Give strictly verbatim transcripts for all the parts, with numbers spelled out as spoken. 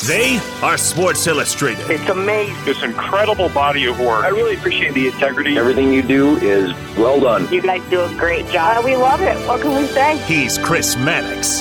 They are Sports Illustrated. It's amazing. This incredible body of work. I really appreciate the integrity. Everything you do is well done. You guys do a great job. We love it. What can we say? He's Chris Mannix.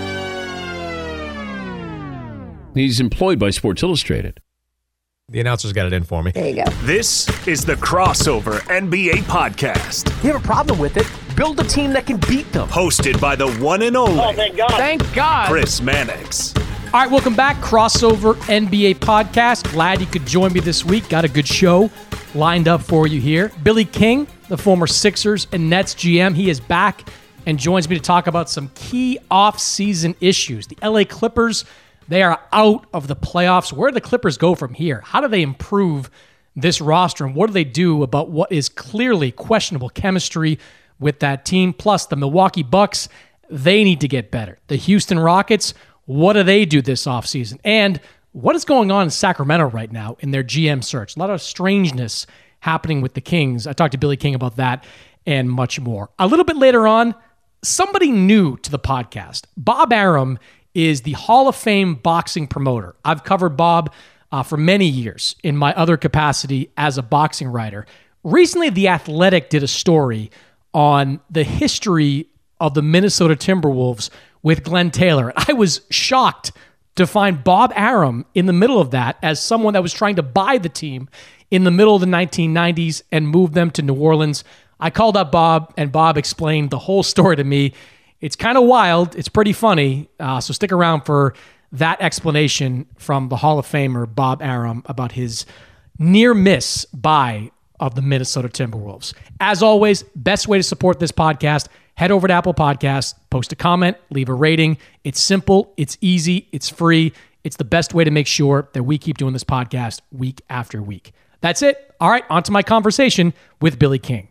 He's employed by Sports Illustrated. The announcers got it in for me. There you go. This is the Crossover N B A Podcast. You have a problem with it? Build a team that can beat them. Hosted by the one and only Oh, thank God. Thank God. Chris Mannix. All right, welcome back. Crossover N B A Podcast. Glad you could join me this week. Got a good show lined up for you here. Billy King, the former Sixers and Nets G M, he is back and joins me to talk about some key off-season issues. The L A Clippers, they are out of the playoffs. Where do the Clippers go from here? How do they improve this roster? And what do they do about what is clearly questionable chemistry with that team? Plus, the Milwaukee Bucks, they need to get better. The Houston Rockets, what do they do this offseason? And what is going on in Sacramento right now in their G M search? A lot of strangeness happening with the Kings. I talked to Billy King about that and much more. A little bit later on, somebody new to the podcast. Bob Arum is the Hall of Fame boxing promoter. I've covered Bob uh, for many years in my other capacity as a boxing writer. Recently, The Athletic did a story on the history of the Minnesota Timberwolves with Glenn Taylor. I was shocked to find Bob Arum in the middle of that as someone that was trying to buy the team in the middle of the nineteen nineties and move them to New Orleans. I called up Bob, and Bob explained the whole story to me. It's kind of wild. It's pretty funny. Uh, so stick around for that explanation from the Hall of Famer Bob Arum about his near miss buy of the Minnesota Timberwolves. As always, best way to support this podcast, head over to Apple Podcasts, post a comment, leave a rating. It's simple, it's easy, it's free. It's the best way to make sure that we keep doing this podcast week after week. That's it. All right, on to my conversation with Billy King.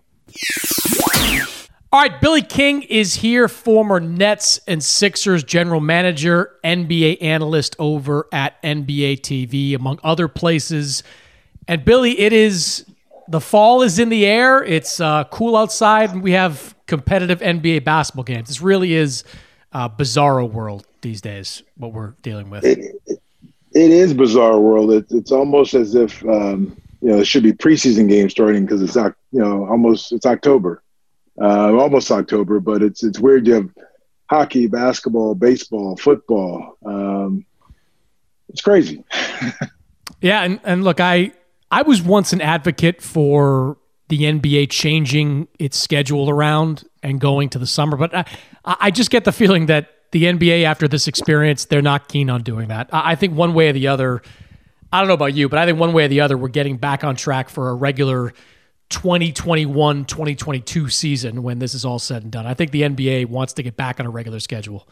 All right, Billy King is here, former Nets and Sixers general manager, N B A analyst over at N B A T V, among other places. And Billy, it is, the fall is in the air. It's uh, cool outside, and we have competitive N B A basketball games. This really is a bizarro world these days, what we're dealing with. It, it, it is bizarre world. It, it's almost as if, um, you know, it should be preseason games starting because it's, you know, almost, it's October. Uh, almost October, but it's it's weird. You have hockey, basketball, baseball, football. Um, it's crazy. Yeah, and, and look, I I was once an advocate for the N B A changing its schedule around and going to the summer, but I, I just get the feeling that the N B A, after this experience, they're not keen on doing that. I, I think one way or the other, I don't know about you, but I think one way or the other, we're getting back on track for a regular twenty twenty-one twenty twenty-two season when this is all said and done. I think the N B A wants to get back on a regular schedule.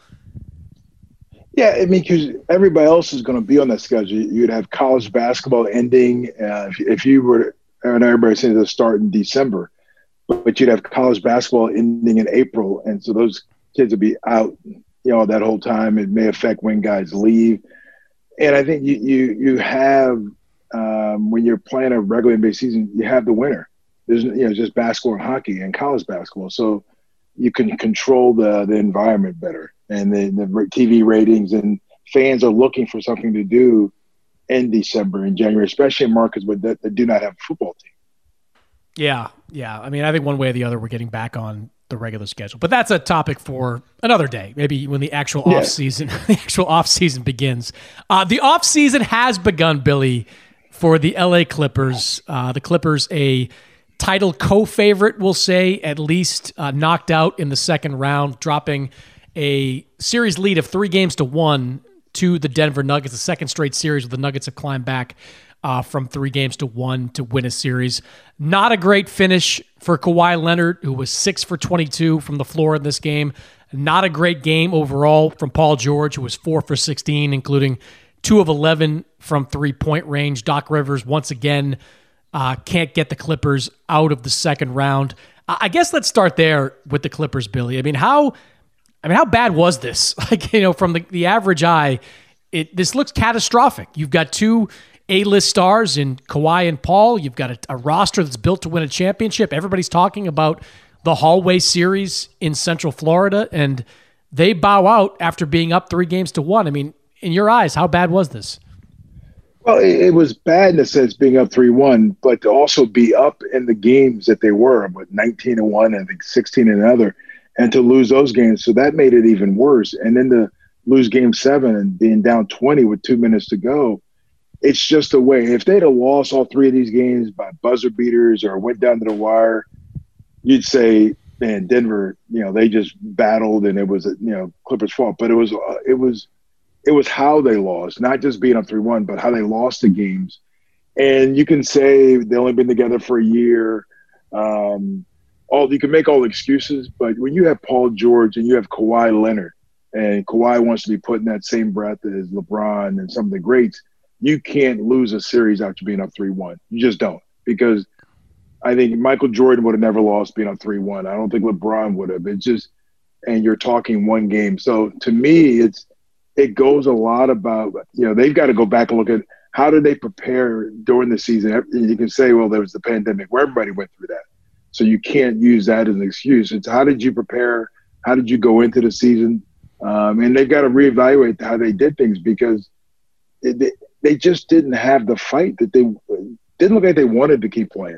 Yeah, I mean, because everybody else is going to be on that schedule. You'd have college basketball ending. Uh, if, if you were, and everybody's saying to start in December, but, but you'd have college basketball ending in April. And so those kids would be out, you know, that whole time. It may affect when guys leave. And I think you, you, you have, um, when you're playing a regular N B A season, you have the winner. There's, you know, just basketball and hockey and college basketball. So you can control the, the environment better, and the, the T V ratings, and fans are looking for something to do in December and January, especially in markets with that, that do not have a football team. Yeah. Yeah. I mean, I think one way or the other, we're getting back on the regular schedule, but that's a topic for another day, maybe when the actual Yeah. off season, the actual off season begins. Uh, the off season has begun, Billy, for the L A Clippers. Uh, the Clippers, a title co-favorite, we'll say, at least uh, knocked out in the second round, dropping a series lead of three games to one to the Denver Nuggets, the second straight series where the Nuggets have climbed back uh, from three games to one to win a series. Not a great finish for Kawhi Leonard, who was six for twenty-two from the floor in this game. Not a great game overall from Paul George, who was four for sixteen, including two of eleven from three-point range. Doc Rivers, once again, Uh, can't get the Clippers out of the second round. I guess let's start there with the Clippers, Billy. I mean, how, I mean, how bad was this? Like, you know, from the, the average eye, it this looks catastrophic. You've got two A-list stars in Kawhi and Paul. You've got a, a roster that's built to win a championship. Everybody's talking about the hallway series in Central Florida, and they bow out after being up three games to one. I mean, in your eyes, how bad was this? Well, it, it was bad in the sense being up three one, but to also be up in the games that they were, with nineteen and one and I think sixteen and another, and to lose those games. So that made it even worse. And then to lose game seven and being down twenty with two minutes to go, it's just a way. If they'd have lost all three of these games by buzzer beaters or went down to the wire, you'd say, man, Denver, you know, they just battled and it was, you know, Clippers' fault. But it was, uh, it was, it was how they lost, not just being up three one, but how they lost the games. And you can say they only been together for a year. Um, all you can make all the excuses, but when you have Paul George and you have Kawhi Leonard, and Kawhi wants to be put in that same breath as LeBron and some of the greats, you can't lose a series after being up three one. You just don't, because I think Michael Jordan would have never lost being up three one. I don't think LeBron would have. It's just, and you're talking one game. So to me, it's, it goes a lot about, you know, they've got to go back and look at how did they prepare during the season. You can say, well, there was the pandemic where everybody went through that. So you can't use that as an excuse. It's how did you prepare? How did you go into the season? Um, and they've got to reevaluate how they did things, because it, they, they just didn't have the fight that they didn't look like they wanted to keep playing.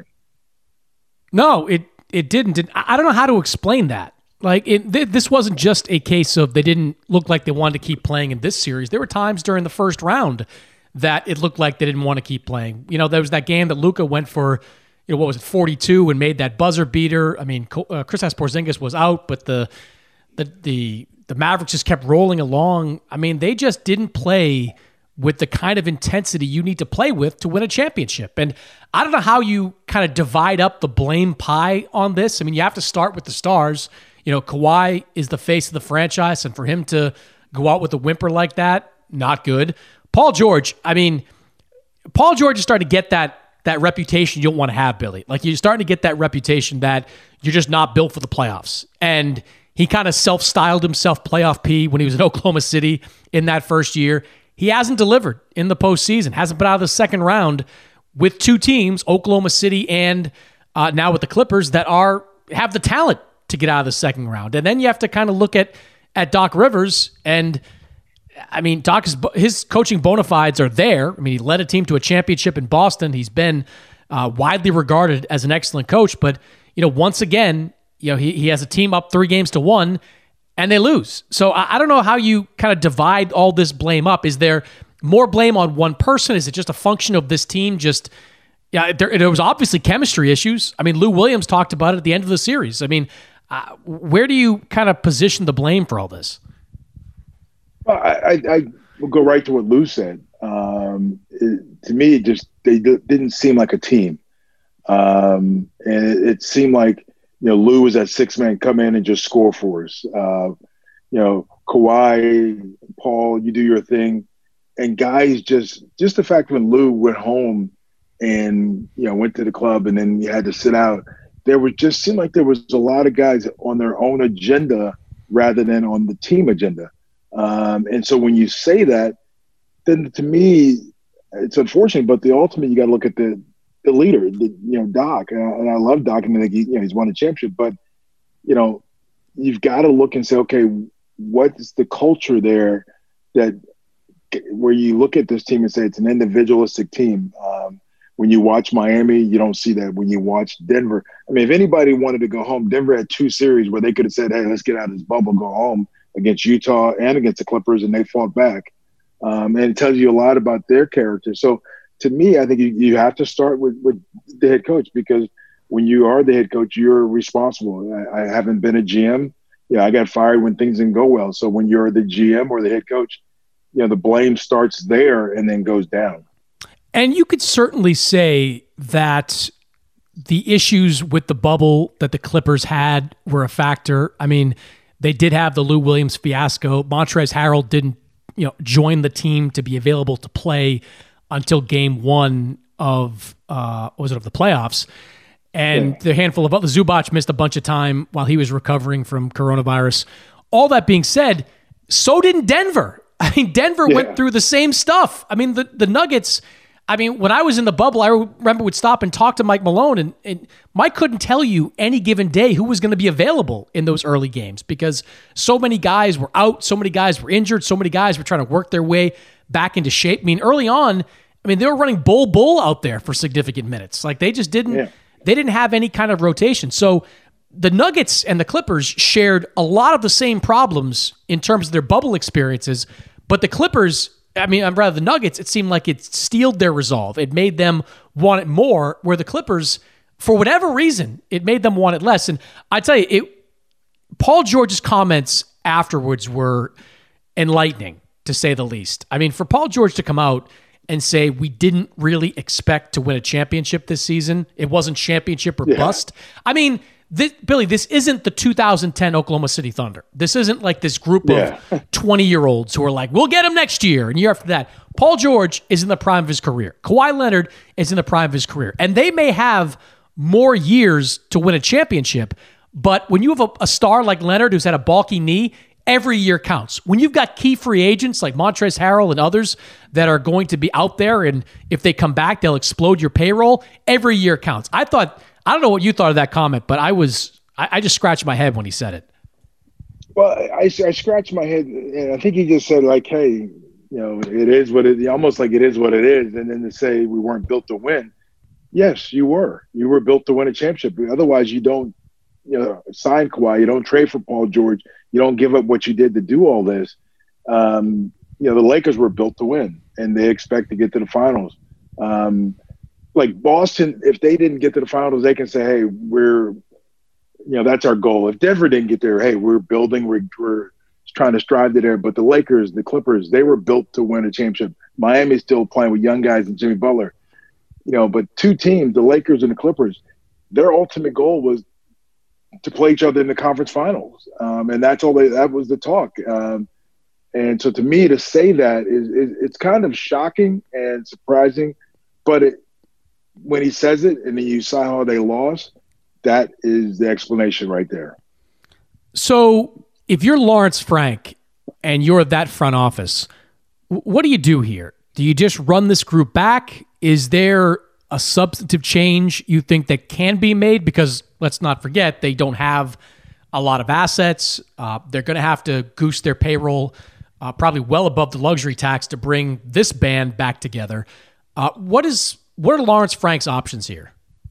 No, it, it didn't. I don't know how to explain that. Like, it, th- this wasn't just a case of they didn't look like they wanted to keep playing in this series. There were times during the first round that it looked like they didn't want to keep playing. You know, there was that game that Luka went for, you know, what was it, forty-two, and made that buzzer beater. I mean, uh, Kristaps Porzingis was out, but the the the the Mavericks just kept rolling along. I mean, they just didn't play with the kind of intensity you need to play with to win a championship. And I don't know how you kind of divide up the blame pie on this. I mean, you have to start with the stars. You know, Kawhi is the face of the franchise, and for him to go out with a whimper like that, not good. Paul George, I mean, Paul George is starting to get that that reputation you don't want to have, Billy. Like, you're starting to get that reputation that you're just not built for the playoffs. And he kind of self-styled himself playoff P when he was in Oklahoma City in that first year. He hasn't delivered in the postseason, hasn't been out of the second round with two teams, Oklahoma City and uh, now with the Clippers, that are have the talent to get out of the second round. And then you have to kind of look at at Doc Rivers, and I mean, Doc is, his coaching bona fides are there. I mean, he led a team to a championship in Boston. He's been uh, widely regarded as an excellent coach, but you know, once again, you know, he he has a team up three games to one, and they lose. So I, I don't know how you kind of divide all this blame up. Is there more blame on one person? Is it just a function of this team just? Yeah, there, there was obviously chemistry issues. I mean, Lou Williams talked about it at the end of the series. I mean, uh, where do you kind of position the blame for all this? Well, I, I, I will go right to what Lou said. Um, it, to me, it just they d- didn't seem like a team, um, and it, it seemed like, you know, Lou was that six man come in and just score for us. Uh, you know, Kawhi, Paul, you do your thing, and guys just just the fact when Lou went home and, you know, went to the club and then you had to sit out, there was just seemed like there was a lot of guys on their own agenda rather than on the team agenda. Um, and so when you say that, then to me, it's unfortunate, but the ultimate, you got to look at the, the leader, the, you know, Doc. And I, and I love Doc. I mean, like he, you know, he's won a championship, but, you know, you've got to look and say, okay, what's the culture there that where you look at this team and say it's an individualistic team. Um, when you watch Miami, you don't see that. When you watch Denver, I mean, if anybody wanted to go home, Denver had two series where they could have said, hey, let's get out of this bubble, go home, against Utah and against the Clippers, and they fought back. Um, and it tells you a lot about their character. So to me, I think you, you have to start with, with the head coach, because when you are the head coach, you're responsible. I, I haven't been a G M. Yeah, I got fired when things didn't go well. So when you're the G M or the head coach, you know, the blame starts there and then goes down. And you could certainly say that the issues with the bubble that the Clippers had were a factor. I mean, they did have the Lou Williams fiasco. Montrezl Harrell didn't, you know, join the team to be available to play until game one of, uh, what was it, of the playoffs. And yeah. the handful of other, Zubac missed a bunch of time while he was recovering from coronavirus. All that being said, so didn't Denver. I mean, Denver yeah. went through the same stuff. I mean, the, the Nuggets, I mean, when I was in the bubble, I remember would stop and talk to Mike Malone, and, and Mike couldn't tell you any given day who was going to be available in those early games because so many guys were out, so many guys were injured, so many guys were trying to work their way back into shape. I mean, early on, I mean, they were running Bull Bull out there for significant minutes. Like they just didn't, yeah. they didn't have any kind of rotation. So the Nuggets and the Clippers shared a lot of the same problems in terms of their bubble experiences, but the Clippers, I mean, rather the Nuggets, it seemed like it steeled their resolve. It made them want it more, where the Clippers, for whatever reason, it made them want it less. And I tell you, it. Paul George's comments afterwards were enlightening, to say the least. I mean, for Paul George to come out and say we didn't really expect to win a championship this season, it wasn't championship or yeah. bust. I mean, this, Billy, this isn't the two thousand ten Oklahoma City Thunder. This isn't like this group yeah. of twenty-year-olds who are like, we'll get him next year and year after that. Paul George is in the prime of his career. Kawhi Leonard is in the prime of his career. And they may have more years to win a championship, but when you have a, a star like Leonard who's had a bulky knee, every year counts. When you've got key free agents like Montrezl Harrell and others that are going to be out there, and if they come back, they'll explode your payroll, every year counts. I thought, I don't know what you thought of that comment, but I was, I, I just scratched my head when he said it. Well, I, I scratched my head, and I think he just said, like, hey, you know, it is what it, almost like it is what it is. And then to say we weren't built to win. Yes, you were. You were built to win a championship. Otherwise, you don't, you know, sign Kawhi. You don't trade for Paul George. You don't give up what you did to do all this. Um, you know, the Lakers were built to win, and they expect to get to the finals. Um, like Boston, if they didn't get to the finals, they can say, hey, we're, you know, that's our goal. If Denver didn't get there, hey, we're building, we're, we're trying to strive to there. But the Lakers, the Clippers, they were built to win a championship. Miami's still playing with young guys and Jimmy Butler. You know, but two teams, the Lakers and the Clippers, their ultimate goal was to play each other in the conference finals. Um, and that's all they, that was the talk. Um, and so to me, to say that is, is it's kind of shocking and surprising, but it, when he says it and then you saw how they lost, that is the explanation right there. So if you're Lawrence Frank and you're that front office, what do you do here? Do you just run this group back? Is there a substantive change you think that can be made? Because let's not forget, they don't have a lot of assets. Uh, they're going to have to goose their payroll uh, probably well above the luxury tax to bring this band back together. Uh, what is what are Lawrence Frank's options here?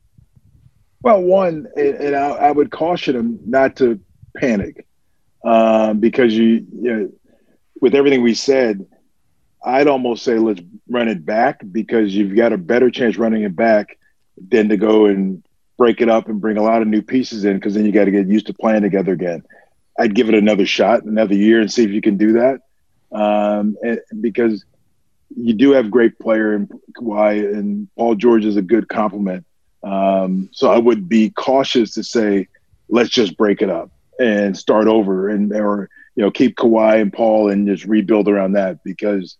Well, one, and, and I, I would caution him not to panic um, because you, you know, with everything we said, I'd almost say let's run it back because you've got a better chance running it back than to go and break it up and bring a lot of new pieces in, because then you got to get used to playing together again. I'd give it another shot, another year, and see if you can do that. Um, and, because you do have great player in Kawhi, and Paul George is a good compliment. Um, so I would be cautious to say, let's just break it up and start over, and or you know keep Kawhi and Paul and just rebuild around that, because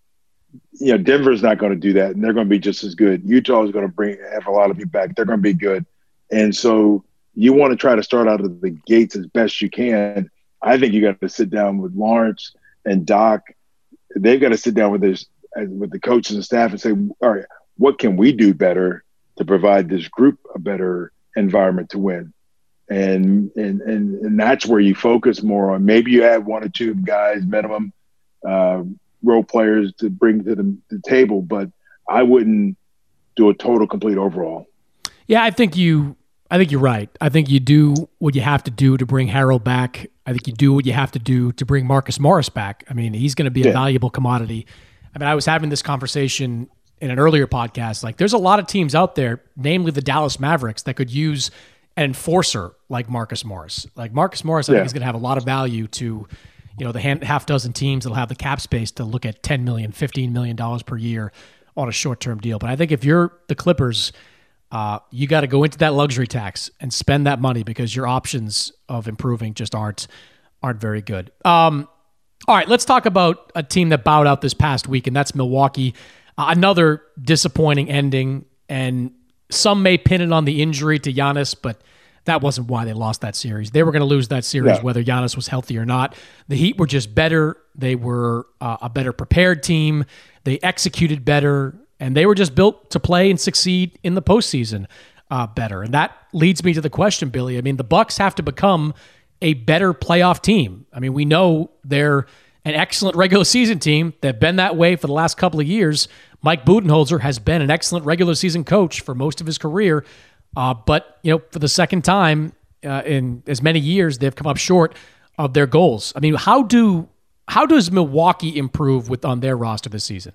you know Denver's not going to do that, and they're going to be just as good. Utah is going to bring have a lot of you back. They're going to be good, and so you want to try to start out of the gates as best you can. I think you got to sit down with Lawrence and Doc. They've got to sit down with this with the coaches and staff and say, all right, what can we do better to provide this group a better environment to win? And and and, and that's where you focus more on. Maybe you add one or two guys minimum, uh, role players to bring to the, the table, but I wouldn't do a total complete overhaul. Yeah, I think you I think you're right. I think you do what you have to do to bring Harrell back. I think you do what you have to do to bring Marcus Morris back. I mean, he's going to be a yeah. valuable commodity. I mean, I was having this conversation in an earlier podcast. Like, there's a lot of teams out there, namely the Dallas Mavericks, that could use an enforcer like Marcus Morris. Like Marcus Morris, I yeah. think is going to have a lot of value to, you know, the half dozen teams that'll have the cap space to look at ten million dollars, fifteen million dollars per year on a short-term deal. But I think if you're the Clippers, uh, you got to go into that luxury tax and spend that money, because your options of improving just aren't aren't very good. Um, all right, let's talk about a team that bowed out this past week, and that's Milwaukee. Uh, another disappointing ending, and some may pin it on the injury to Giannis, but that wasn't why they lost that series. They were going to lose that series, yeah. whether Giannis was healthy or not. The Heat were just better. They were uh, a better prepared team. They executed better, and they were just built to play and succeed in the postseason uh, better. And that leads me to the question, Billy. I mean, the Bucks have to become a better playoff team. I mean, we know they're an excellent regular season team. They've been that way for the last couple of years. Mike Budenholzer has been an excellent regular season coach for most of his career. Uh, but, you know, for the second time uh, in as many years, they've come up short of their goals. I mean, how do how does Milwaukee improve with on their roster this season?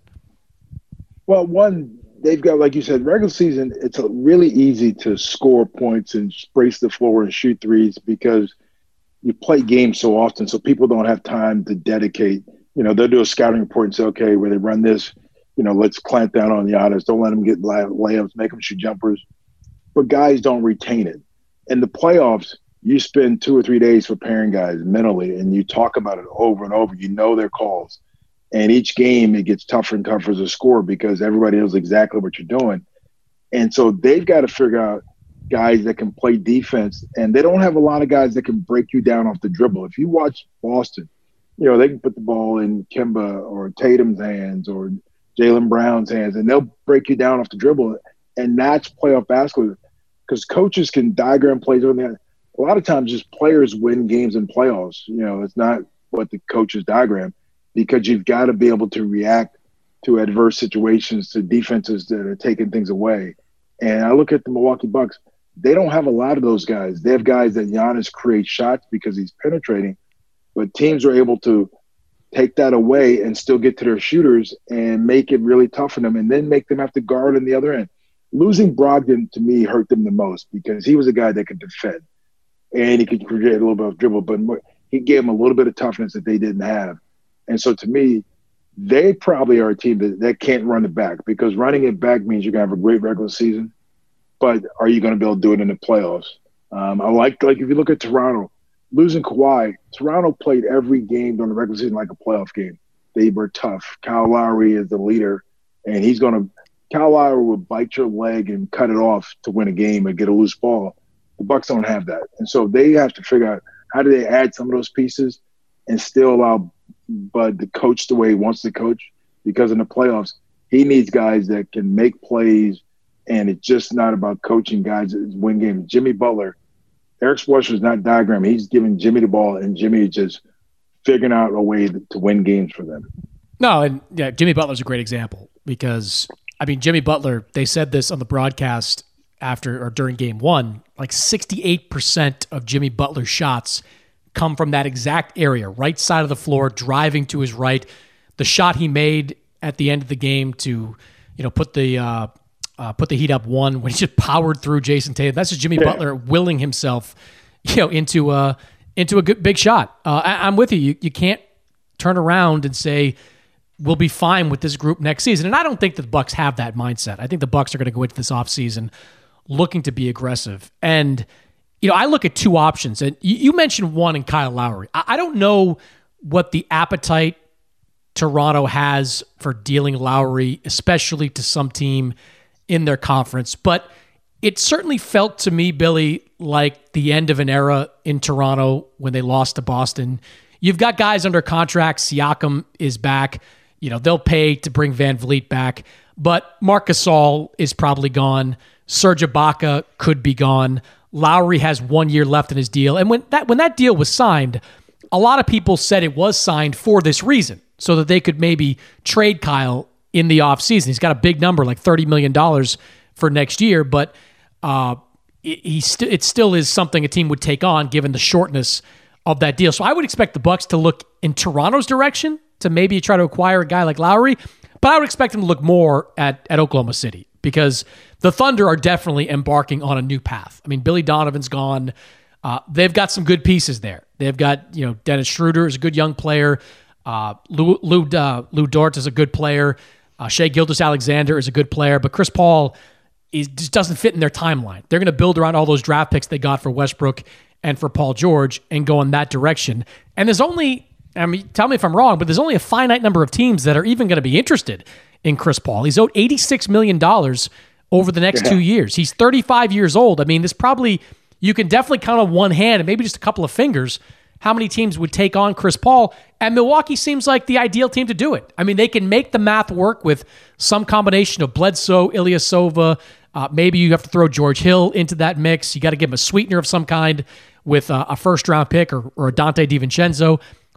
Well, one, they've got, like you said, regular season, it's a really easy to score points and brace the floor and shoot threes because you play games so often, so people don't have time to dedicate. You know, they'll do a scouting report and say, okay, where they run this, you know, let's clamp down on the honors. Don't let them get lay- layups, make them shoot jumpers. But guys don't retain it. In the playoffs, you spend two or three days preparing guys mentally, and you talk about it over and over. You know their calls. And each game, it gets tougher and tougher to score because everybody knows exactly what you're doing. And so they've got to figure out guys that can play defense, and they don't have a lot of guys that can break you down off the dribble. If you watch Boston, you know, they can put the ball in Kemba or Tatum's hands or Jaylen Brown's hands, and they'll break you down off the dribble. And that's playoff basketball because coaches can diagram plays over there. A lot of times just players win games in playoffs. You know, it's not what the coaches diagram because you've got to be able to react to adverse situations, to defenses that are taking things away. And I look at the Milwaukee Bucks, they don't have a lot of those guys. They have guys that Giannis creates shots because he's penetrating, but teams are able to take that away and still get to their shooters and make it really tough for them and then make them have to guard on the other end. Losing Brogdon, to me, hurt them the most because he was a guy that could defend and he could create a little bit of dribble, but more, he gave them a little bit of toughness that they didn't have. And so to me, they probably are a team that, that can't run it back because running it back means you're going to have a great regular season, but are you going to be able to do it in the playoffs? Um, I like, like if you look at Toronto, losing Kawhi, Toronto played every game during the regular season like a playoff game. They were tough. Kyle Lowry is the leader, and he's going to – Kyle Lowry will bite your leg and cut it off to win a game and get a loose ball. The Bucks don't have that. And so they have to figure out how do they add some of those pieces and still allow Bud to coach the way he wants to coach, because in the playoffs, he needs guys that can make plays, and it's just not about coaching guys that win games. Jimmy Butler, Eric Spoelstra is not diagram. He's giving Jimmy the ball, and Jimmy is just figuring out a way to win games for them. No, and yeah, Jimmy Butler's a great example because, I mean, Jimmy Butler, they said this on the broadcast after or during game one, like sixty-eight percent of Jimmy Butler's shots come from that exact area, right side of the floor, driving to his right. The shot he made at the end of the game to, you know, put the uh, uh, put the Heat up one when he just powered through Jason Tatum. That's just Jimmy yeah. Butler willing himself, you know, into a into a good big shot. Uh, I, I'm with you. you. You can't turn around and say we'll be fine with this group next season. And I don't think the Bucks have that mindset. I think the Bucks are going to go into this offseason looking to be aggressive. And you know, I look at two options, and you mentioned one in Kyle Lowry. I don't know what the appetite Toronto has for dealing Lowry, especially to some team in their conference, but it certainly felt to me, Billy, like the end of an era in Toronto when they lost to Boston. You've got guys under contract. Siakam is back. You know, they'll pay to bring Van Vliet back, but Marc Gasol is probably gone. Serge Ibaka could be gone. Lowry has one year left in his deal. And when that when that deal was signed, a lot of people said it was signed for this reason, so that they could maybe trade Kyle in the offseason. He's got a big number, like thirty million dollars for next year, but uh, he st- it still is something a team would take on given the shortness of that deal. So I would expect the Bucks to look in Toronto's direction to maybe try to acquire a guy like Lowry, but I would expect them to look more at, at Oklahoma City, because the Thunder are definitely embarking on a new path. I mean, Billy Donovan's gone. Uh, they've got some good pieces there. They've got, you know, Dennis Schroeder is a good young player. Uh, Lou, Lou, uh, Lou Dort is a good player. Uh, Shai Gilgeous-Alexander is a good player. But Chris Paul is, just doesn't fit in their timeline. They're going to build around all those draft picks they got for Westbrook and for Paul George and go in that direction. And there's only, I mean, tell me if I'm wrong, but there's only a finite number of teams that are even going to be interested in Chris Paul. He's owed eighty-six million dollars over the next yeah. two years. He's thirty-five years old. I mean, this probably, you can definitely count on one hand and maybe just a couple of fingers how many teams would take on Chris Paul, and Milwaukee seems like the ideal team to do it. I mean, they can make the math work with some combination of Bledsoe, Ilyasova. Uh, maybe you have to throw George Hill into that mix. You got to give him a sweetener of some kind with uh, a first-round pick or, or a Dante DiVincenzo.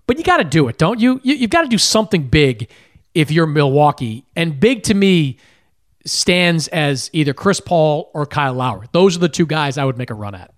but you got to do it, don't you? you you've got to do something big if you're Milwaukee. And big to me stands as either Chris Paul or Kyle Lowry. Those are the two guys I would make a run at.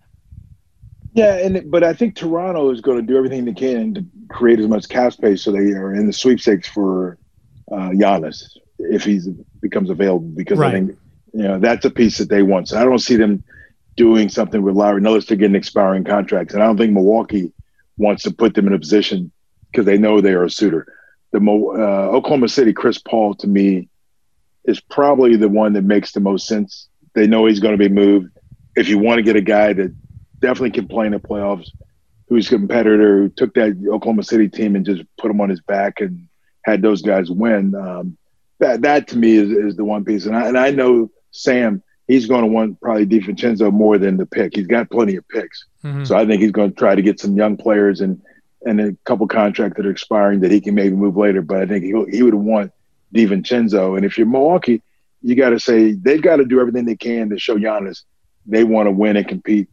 Yeah, and but I think Toronto is going to do everything they can to create as much cap space so they are in the sweepstakes for uh, Giannis if he becomes available. Because right. I think you know that's a piece that they want. So I don't see them doing something with Lowry unless they're getting expiring contracts. And I don't think Milwaukee wants to put them in a position because they know they are a suitor. The uh, Oklahoma City, Chris Paul, to me, is probably the one that makes the most sense. They know he's going to be moved. If you want to get a guy that definitely can play in the playoffs, who's a competitor, who took that Oklahoma City team and just put him on his back and had those guys win, um, that that to me is, is the one piece. And I, and I know Sam, he's going to want probably DiVincenzo more than the pick. He's got plenty of picks. Mm-hmm. So I think he's going to try to get some young players and and a couple contracts that are expiring that he can maybe move later. But I think he he would want DiVincenzo. And if you're Milwaukee, you got to say they've got to do everything they can to show Giannis they want to win and compete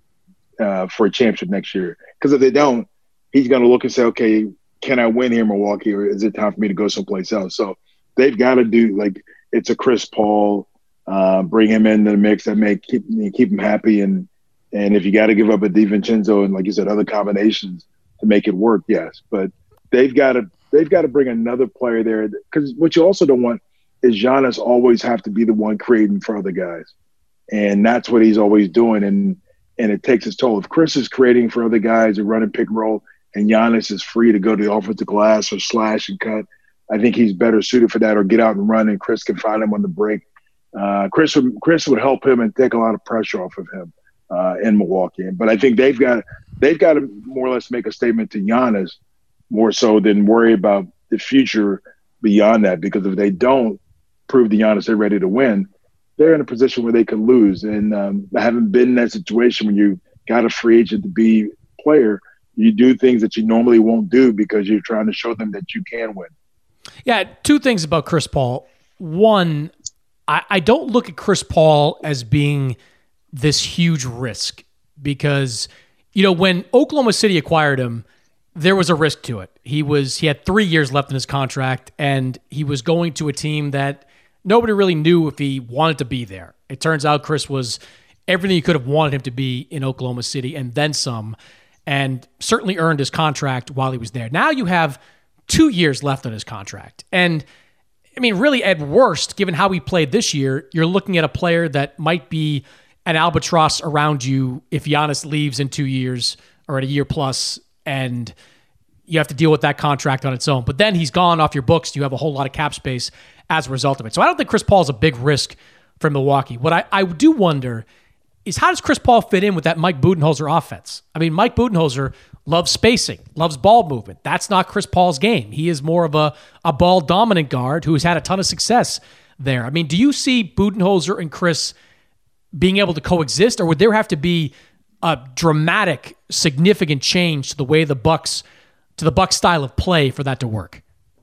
uh, for a championship next year. Because if they don't, he's going to look and say, okay, can I win here in Milwaukee, or is it time for me to go someplace else? So they've got to do, like, it's a Chris Paul, uh, bring him into the mix that may keep keep him happy. And and if you got to give up a DiVincenzo and, like you said, other combinations to make it work, yes. But they've got to they've got to bring another player there, because what you also don't want is Giannis always have to be the one creating for other guys, and that's what he's always doing. And and it takes its toll. If Chris is creating for other guys and running pick and roll, and Giannis is free to go to the offensive glass or slash and cut, I think he's better suited for that, or get out and run, and Chris can find him on the break. Uh, Chris would Chris would help him and take a lot of pressure off of him uh, in Milwaukee. But I think they've got they've got to more or less make a statement to Giannis more so than worry about the future beyond that. Because if they don't prove to Giannis they're ready to win, they're in a position where they could lose. And um, I haven't been in that situation when you got a free agent to be player. You do things that you normally won't do because you're trying to show them that you can win. Yeah, two things about Chris Paul. One, I, I don't look at Chris Paul as being this huge risk because, you know, when Oklahoma City acquired him, there was a risk to it. He was he had three years left in his contract, and he was going to a team that nobody really knew if he wanted to be there. It turns out Chris was everything you could have wanted him to be in Oklahoma City and then some, and certainly earned his contract while he was there. Now you have two years left on his contract. And, I mean, really, at worst, given how he played this year, you're looking at a player that might be an albatross around you if Giannis leaves in two years or at a year plus, and you have to deal with that contract on its own. But then he's gone off your books. You have a whole lot of cap space as a result of it. So I don't think Chris Paul is a big risk for Milwaukee. What I, I do wonder is, how does Chris Paul fit in with that Mike Budenholzer offense? I mean, Mike Budenholzer loves spacing, loves ball movement. That's not Chris Paul's game. He is more of a, a ball-dominant guard who has had a ton of success there. I mean, do you see Budenholzer and Chris being able to coexist, or would there have to be a dramatic, significant change to the way the Bucks, to the Bucks style of play for that to work?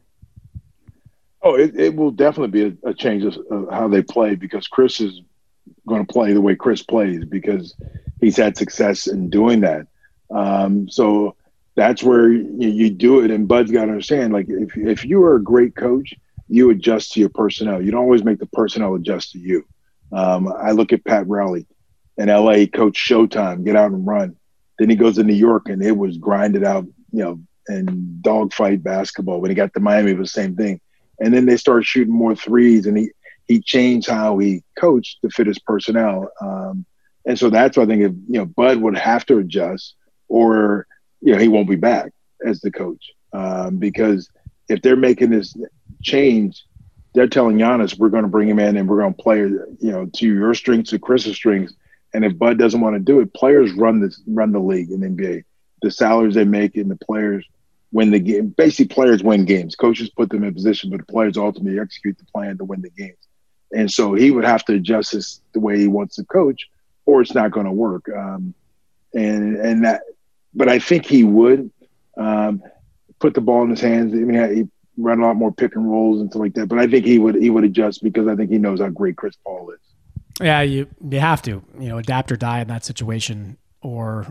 Oh, it, it will definitely be a, a change of, of how they play, because Chris is going to play the way Chris plays because he's had success in doing that. Um, so that's where you, you do it. And Bud's got to understand, like, if if you are a great coach, you adjust to your personnel. You don't always make the personnel adjust to you. Um, I look at Pat Riley in L A, coach Showtime, get out and run. Then he goes to New York, and it was grinded out, you know, and dogfight basketball. When he got to Miami, it was the same thing. And then they started shooting more threes, and he he changed how he coached to fit his personnel. Um, and so that's why I think, if, you know, Bud would have to adjust, or, you know, he won't be back as the coach. Um, because if they're making this change, they're telling Giannis, we're going to bring him in and we're going to play, you know, to your strengths, to Chris's strengths. And if Bud doesn't want to do it, players run this, run the league in the N B A. The salaries they make and the players win the game. Basically, players win games. Coaches put them in position, but the players ultimately execute the plan to win the games. And so he would have to adjust this the way he wants to coach, or it's not going to work. Um, and and that, but I think he would um, put the ball in his hands. I mean, he run a lot more pick and rolls and stuff like that. But I think he would he would adjust, because I think he knows how great Chris Paul is. Yeah, you you have to, you know, adapt or die in that situation, or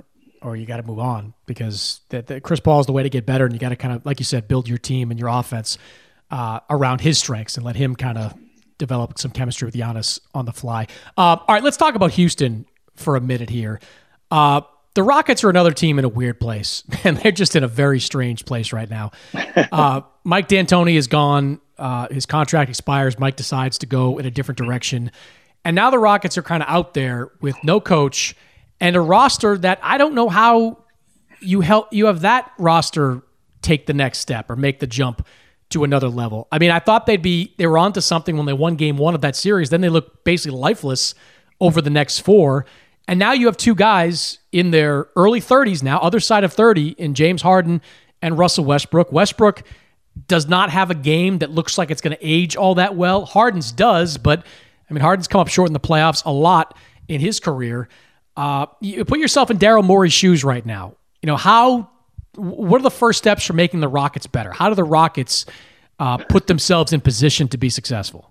or you got to move on because the, the Chris Paul is the way to get better, and you got to kind of, like you said, build your team and your offense uh, around his strengths and let him kind of develop some chemistry with Giannis on the fly. Uh, all right, let's talk about Houston for a minute here. Uh, the Rockets are another team in a weird place, and they're just in a very strange place right now. Uh, Mike D'Antoni is gone. Uh, his contract expires. Mike decides to go in a different direction. And now the Rockets are kind of out there with no coach and a roster that I don't know how you help you have that roster take the next step or make the jump to another level. I mean, I thought they'd be they were onto something when they won game one of that series. Then they looked basically lifeless over the next four. And now you have two guys in their early thirties now, other side of thirty, in James Harden and Russell Westbrook. Westbrook does not have a game that looks like it's going to age all that well. Harden's does, but I mean, Harden's come up short in the playoffs a lot in his career. Uh, you put yourself in Daryl Morey's shoes right now. You know, how, what are the first steps for making the Rockets better? How do the Rockets uh, put themselves in position to be successful?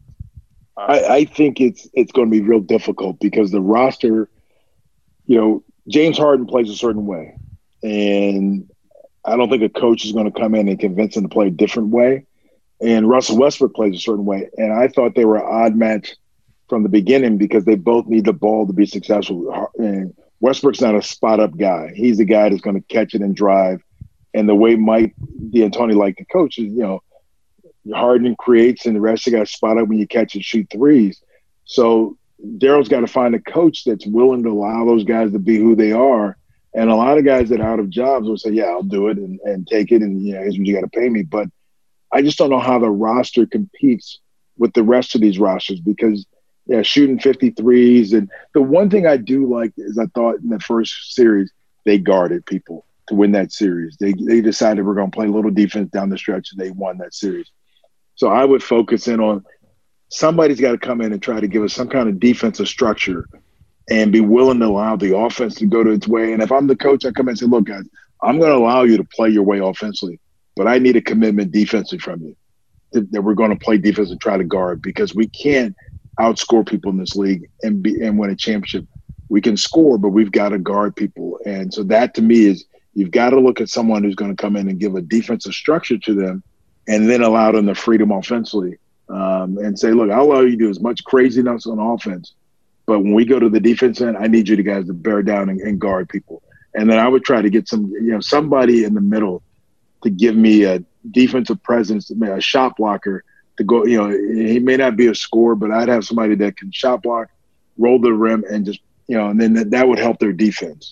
I, I think it's it's going to be real difficult because the roster, you know, James Harden plays a certain way. And I don't think a coach is going to come in and convince him to play a different way. And Russell Westbrook plays a certain way. And I thought they were an odd match from the beginning because they both need the ball to be successful. And Westbrook's not a spot-up guy. He's the guy that's going to catch it and drive. And the way Mike D'Antoni liked to coach is, you know, Harden creates and the rest of the guys spot up when you catch and shoot threes. So Daryl's got to find a coach that's willing to allow those guys to be who they are. And a lot of guys that are out of jobs will say, yeah, I'll do it and, and take it. And, you know, here's what you got to pay me. But I just don't know how the roster competes with the rest of these rosters because, yeah, shooting fifty-threes. And the one thing I do like is I thought in the first series, they guarded people to win that series. They they decided we're going to play a little defense down the stretch, and they won that series. So I would focus in on somebody's got to come in and try to give us some kind of defensive structure and be willing to allow the offense to go to its way. And if I'm the coach, I come in and say, look, guys, I'm going to allow you to play your way offensively, but I need a commitment defensively from you that, that we're going to play defense and try to guard because we can't outscore people in this league and be and win a championship. We can score, but we've got to guard people. And so that to me is you've got to look at someone who's going to come in and give a defensive structure to them and then allow them the freedom offensively um, and say, look, I'll allow you to do as much craziness on offense, but when we go to the defense end, I need you to guys to bear down and, and guard people. And then I would try to get some, you know, somebody in the middle to give me a defensive presence, a shot blocker to go, you know, he may not be a scorer, but I'd have somebody that can shot block, roll the rim, and just, you know, and then that, that would help their defense.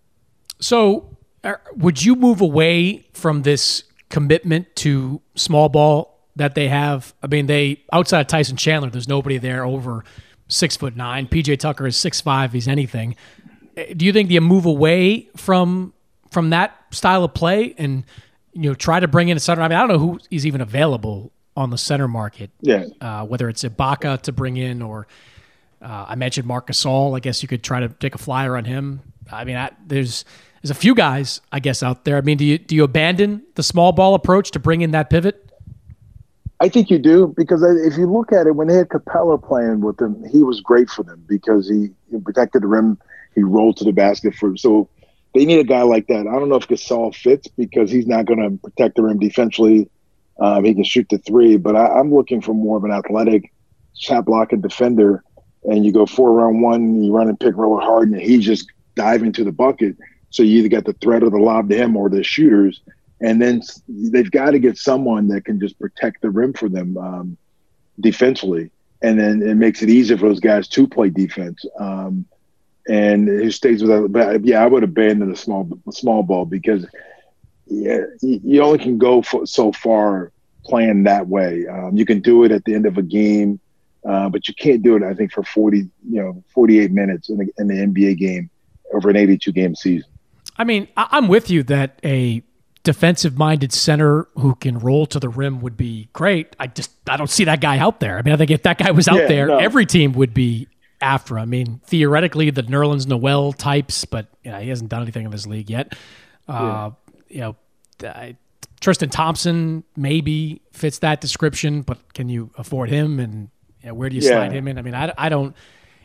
So uh, would you move away from this commitment to small ball that they have? I mean, they, outside of Tyson Chandler, there's nobody there over six foot nine. P J Tucker is six five. He's anything. Do you think you move away from from that style of play and, you know, try to bring in a center? I mean, I don't know who is even available on the center market. Yeah. Uh, whether it's Ibaka to bring in or uh, I mentioned Marc Gasol. I guess you could try to take a flyer on him. I mean, I, there's there's a few guys, I guess, out there. I mean, do you do you abandon the small ball approach to bring in that pivot? I think you do, because if you look at it, when they had Capella playing with them, he was great for them because he, he protected the rim, he rolled to the basket for. So they need a guy like that. I don't know if Gasol fits because he's not going to protect the rim defensively. Um, he can shoot the three, but I, I'm looking for more of an athletic shot blocking defender. And you go four round one, you run and pick real hard, and he's just diving to the bucket. So you either got the threat of the lob to him or the shooters. And then they've got to get someone that can just protect the rim for them um, defensively. And then it makes it easier for those guys to play defense. Um, and who stays with that. Yeah, I would abandon the small small ball because yeah, you only can go for, so far playing that way. Um, you can do it at the end of a game, uh, but you can't do it, I think, for forty, you know, forty-eight minutes in the, in the N B A game over an eighty-two game season. I mean, I'm with you that a defensive-minded center who can roll to the rim would be great. I just I don't see that guy out there. I mean, I think if that guy was out yeah, there, no. every team would be after him. I mean, theoretically, the Nerlens Noel types, but you know, he hasn't done anything in this league yet. Uh, yeah. You know, I, Tristan Thompson maybe fits that description, but can you afford him? And you know, where do you yeah. slide him in? I mean, I, I don't.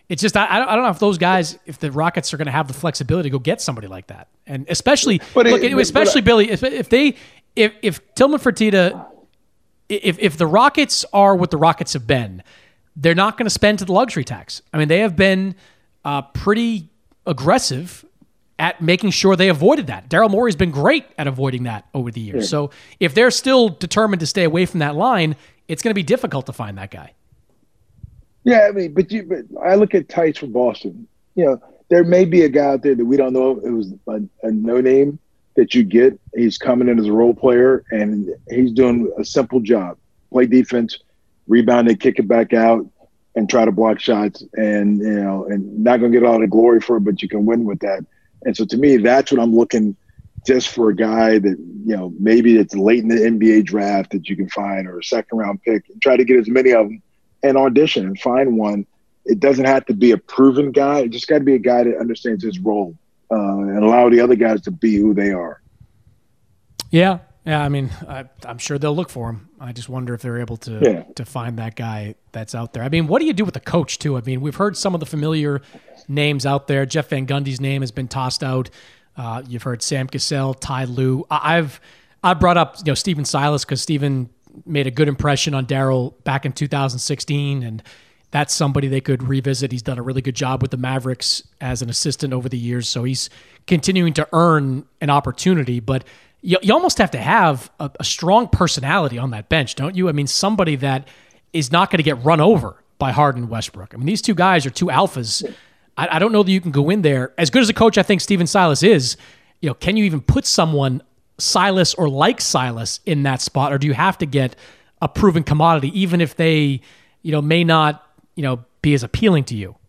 it's just I, I don't know if those guys, if the Rockets are going to have the flexibility to go get somebody like that, and especially but look, it, especially but, Billy, if, if they if if Tillman Fertitta, if if the Rockets are what the Rockets have been, they're not going to spend to the luxury tax. I mean, they have been uh, pretty aggressive at making sure they avoided that. Daryl Morey's been great at avoiding that over the years. Yeah. So if they're still determined to stay away from that line, it's going to be difficult to find that guy. Yeah, I mean, but you, but I look at Tice from Boston. You know, there may be a guy out there that we don't know. It was a, a no name that you get. He's coming in as a role player, and he's doing a simple job: play defense, rebound it, kick it back out, and try to block shots. And you know, and not going to get all the glory for it, but you can win with that. And so to me, that's what I'm looking just for a guy that, you know, maybe it's late in the N B A draft that you can find, or a second round pick, and try to get as many of them and audition and find one. It doesn't have to be a proven guy. It just got to be a guy that understands his role uh, and allow the other guys to be who they are. Yeah. Yeah. I mean, I, I'm sure they'll look for him. I just wonder if they're able to, yeah. to find that guy that's out there. I mean, what do you do with the coach too? I mean, we've heard some of the familiar names out there. Jeff Van Gundy's name has been tossed out. Uh, you've heard Sam Cassell, Ty Lue. I've I brought up you know Stephen Silas because Stephen made a good impression on Daryl back in two thousand sixteen, and that's somebody they could revisit. He's done a really good job with the Mavericks as an assistant over the years, so he's continuing to earn an opportunity. But you, you almost have to have a, a strong personality on that bench, don't you? I mean, somebody that is not going to get run over by Harden and Westbrook. I mean, these two guys are two alphas. I don't know that you can go in there. As good as a coach I think Stephen Silas is, you know, can you even put someone Silas or like Silas in that spot, or do you have to get a proven commodity, even if they, you know, may not, you know, be as appealing to you?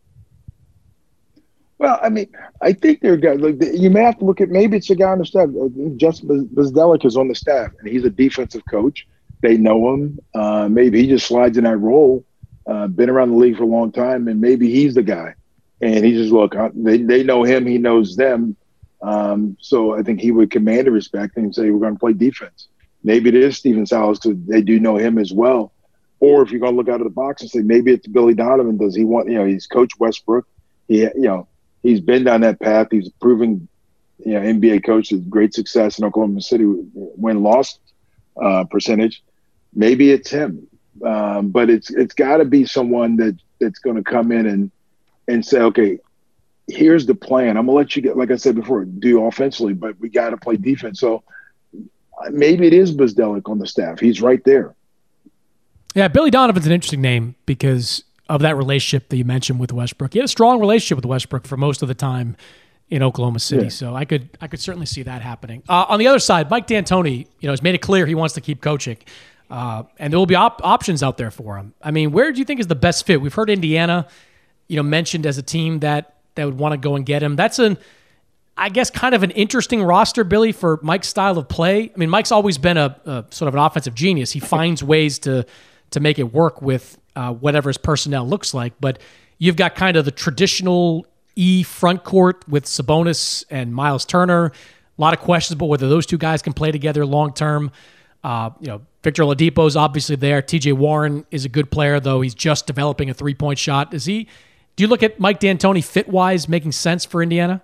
Well, I mean, I think there are guys like you may have to look at maybe it's a guy on the staff. Justin Bzdelik is on the staff, and he's a defensive coach. They know him. Uh, maybe he just slides in that role. Uh, been around the league for a long time, and maybe he's the guy. And he just, look, they, they know him, he knows them. Um, so I think he would command the respect and say, we're going to play defense. Maybe it is Stephen Silas because they do know him as well. Or if you're going to look out of the box and say, maybe it's Billy Donovan. Does he want, you know, he's coached Westbrook. He, you know, he's been down that path. He's a proven, you know, N B A coach with great success in Oklahoma City, win-loss uh, percentage. Maybe it's him. Um, but it's it's got to be someone that that's going to come in and, and say, okay, here's the plan. I'm going to let you get, like I said before, do offensively, but we got to play defense. So maybe it is Bzdelik on the staff. He's right there. Yeah, Billy Donovan's an interesting name because of that relationship that you mentioned with Westbrook. He had a strong relationship with Westbrook for most of the time in Oklahoma City. Yeah. So I could I could certainly see that happening. Uh, on the other side, Mike D'Antoni, you know, has made it clear he wants to keep coaching. Uh, and there will be op- options out there for him. I mean, where do you think is the best fit? We've heard Indiana, you know, mentioned as a team that, that would want to go and get him. That's an, I guess, kind of an interesting roster, Billy, for Mike's style of play. I mean, Mike's always been a, a sort of an offensive genius. He finds ways to to make it work with uh, whatever his personnel looks like. But you've got kind of the traditional E front court with Sabonis and Miles Turner. A lot of questions about whether those two guys can play together long term. Uh, you know, Victor Oladipo's obviously there. T J Warren is a good player, though he's just developing a three-point shot. Is he? Do you look at Mike D'Antoni fit-wise making sense for Indiana?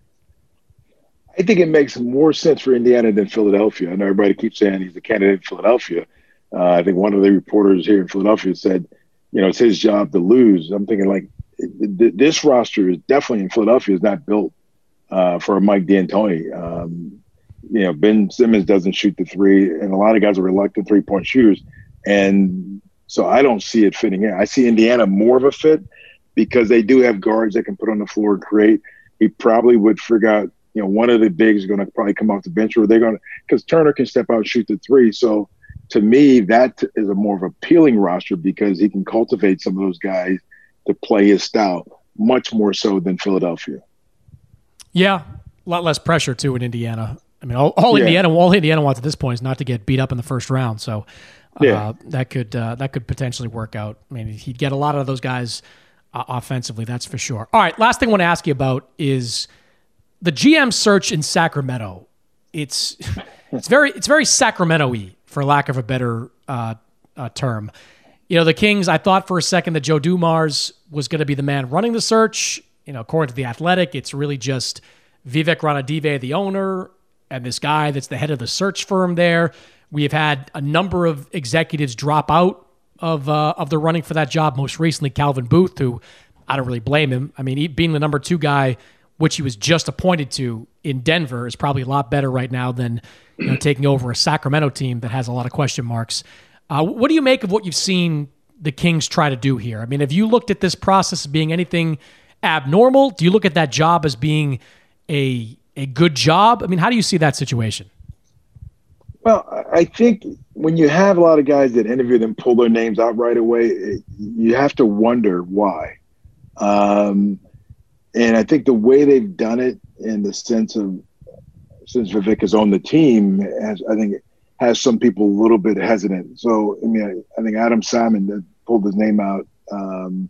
I think it makes more sense for Indiana than Philadelphia. I know everybody keeps saying he's a candidate in Philadelphia. Uh, I think one of the reporters here in Philadelphia said, you know, it's his job to lose. I'm thinking, like, this roster is definitely in Philadelphia is not built uh, for a Mike D'Antoni. Um, you know, Ben Simmons doesn't shoot the three, and a lot of guys are reluctant three-point shooters. And so I don't see it fitting in. I see Indiana more of a fit because they do have guards that can put on the floor and create. He probably would figure out, you know, one of the bigs is going to probably come off the bench, or they're going to – because Turner can step out and shoot the three. So to me, that is a more of an appealing roster because he can cultivate some of those guys to play his style much more so than Philadelphia. Yeah, a lot less pressure, too, in Indiana. I mean, all, all yeah. Indiana, all Indiana wants at this point is not to get beat up in the first round. So uh, yeah. that could uh, that could potentially work out. I mean, he'd get a lot of those guys uh, offensively, that's for sure. All right, last thing I want to ask you about is the G M search in Sacramento. It's it's very it's very Sacramento-y, for lack of a better uh, uh, term. you know, the Kings, I thought for a second that Joe Dumars was going to be the man running the search. You know, according to The Athletic, it's really just Vivek Ranadive, the owner, and this guy that's the head of the search firm there. We have had a number of executives drop out of uh, of the running for that job. Most recently, Calvin Booth, who I don't really blame him. I mean, he, being the number two guy, which he was just appointed to in Denver, is probably a lot better right now than, you know, taking over a Sacramento team that has a lot of question marks. Uh, what do you make of what you've seen the Kings try to do here? I mean, have you looked at this process as being anything abnormal? Do you look at that job as being a a good job? I mean, how do you see that situation? Well, I think when you have a lot of guys that interview them pull their names out right away, you have to wonder why. Um, and I think the way they've done it, in the sense of, since Vivek has owned the team, has, I think has some people a little bit hesitant. So, I mean, I, I think Adam Simon pulled his name out, um,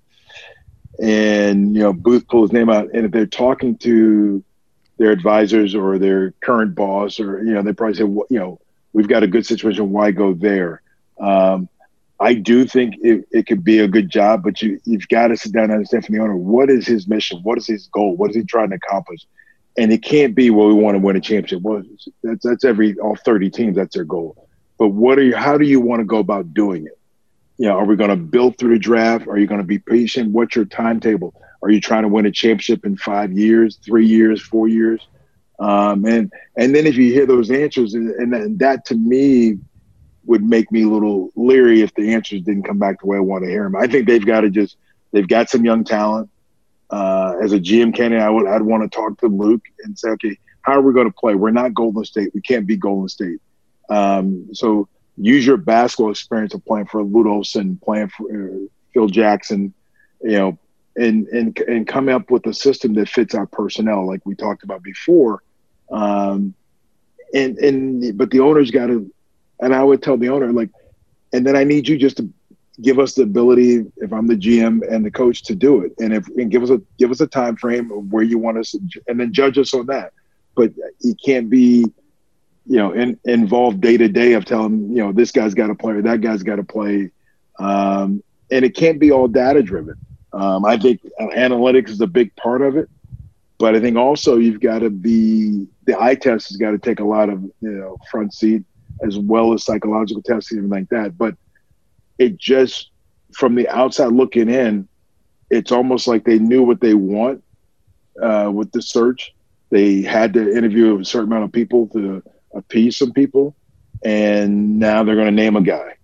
and, you know, Booth pulled his name out. And if they're talking to their advisors or their current boss, or, you know, they probably say, well, you know, we've got a good situation, why go there? Um, I do think it, it could be a good job, but you, you've got to sit down and understand from the owner, what is his mission? What is his goal? What is he trying to accomplish? And it can't be, well, we want to win a championship. Well, that's that's every all thirty teams. That's their goal. But what are you? How do you want to go about doing it? You know, are we going to build through the draft? Are you going to be patient? What's your timetable? Are you trying to win a championship in five years, three years, four years? Um, and and then if you hear those answers, and, and that to me would make me a little leery if the answers didn't come back the way I want to hear them. I think they've got to just they've got some young talent. Uh, as a G M candidate, I would I'd want to talk to Luke and say, okay, how are we going to play? We're not Golden State. We can't be Golden State. Um, so use your basketball experience of playing for Lute Olson, playing for uh, Phil Jackson, you know, and and and come up with a system that fits our personnel, like we talked about before. Um, and and but the owner's got to, and I would tell the owner, like, and then I need you just to give us the ability, if I'm the G M and the coach, to do it, and if and give us a give us a time frame of where you want us, and then judge us on that. But it can't be, you know, in, involved day to day of telling, you know, this guy's got to play or that guy's got to play, um, and it can't be all data driven. Um, I think analytics is a big part of it, but I think also you've got to be the eye test has got to take a lot of, you know, front seat, as well as psychological testing and like that. But it just, from the outside looking in, it's almost like they knew what they want uh, with the search. They had to interview a certain amount of people to appease some people, and now they're going to name a guy.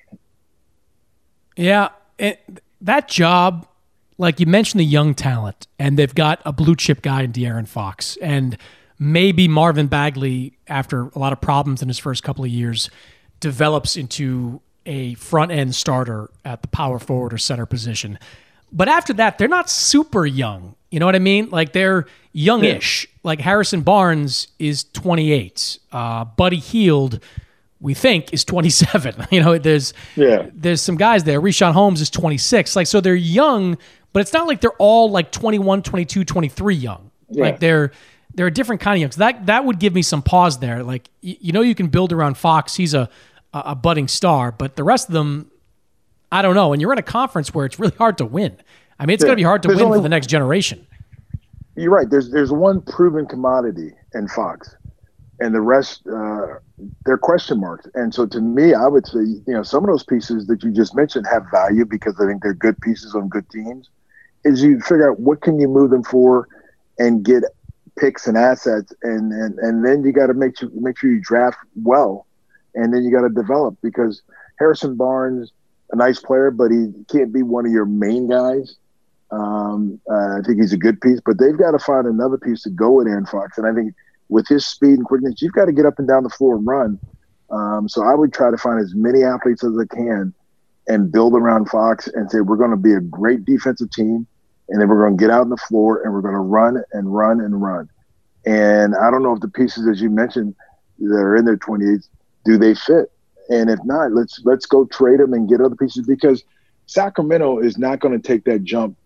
Yeah, it, that job, like you mentioned, the young talent, and they've got a blue chip guy in De'Aaron Fox, and maybe Marvin Bagley, after a lot of problems in his first couple of years, develops into a front-end starter at the power forward or center position. But after that, they're not super young. You know what I mean? Like, they're youngish. Yeah. Like, Harrison Barnes is twenty-eight. Uh, Buddy Hield, we think, is twenty-seven. You know, there's yeah. there's some guys there. Richaun Holmes is twenty-six. Like, so they're young, but it's not like they're all like twenty-one, twenty-two, twenty-three young. Yeah. Like, they're they're a different kind of young. So that, that would give me some pause there. Like, you, you know, you can build around Fox. He's a a budding star, but the rest of them, I don't know. And you're in a conference where it's really hard to win. I mean, it's yeah. going to be hard to there's win only, for the next generation. You're right. There's there's one proven commodity in Fox, and the rest, uh, they're question marks. And so to me, I would say, you know, some of those pieces that you just mentioned have value because I think they're good pieces on good teams. Is you figure out what can you move them for and get picks and assets, and and, and then you got to make sure, make sure you draft well. And then you got to develop, because Harrison Barnes, a nice player, but he can't be one of your main guys. Um, uh, I think he's a good piece, but they've got to find another piece to go with Aaron Fox. And I think with his speed and quickness, you've got to get up and down the floor and run. Um, so I would try to find as many athletes as I can and build around Fox and say, we're going to be a great defensive team, and then we're going to get out on the floor and we're going to run and run and run. And I don't know if the pieces, as you mentioned, that are in their twenty-eights, do they fit? And if not, let's let's go trade them and get other pieces, because Sacramento is not going to take that jump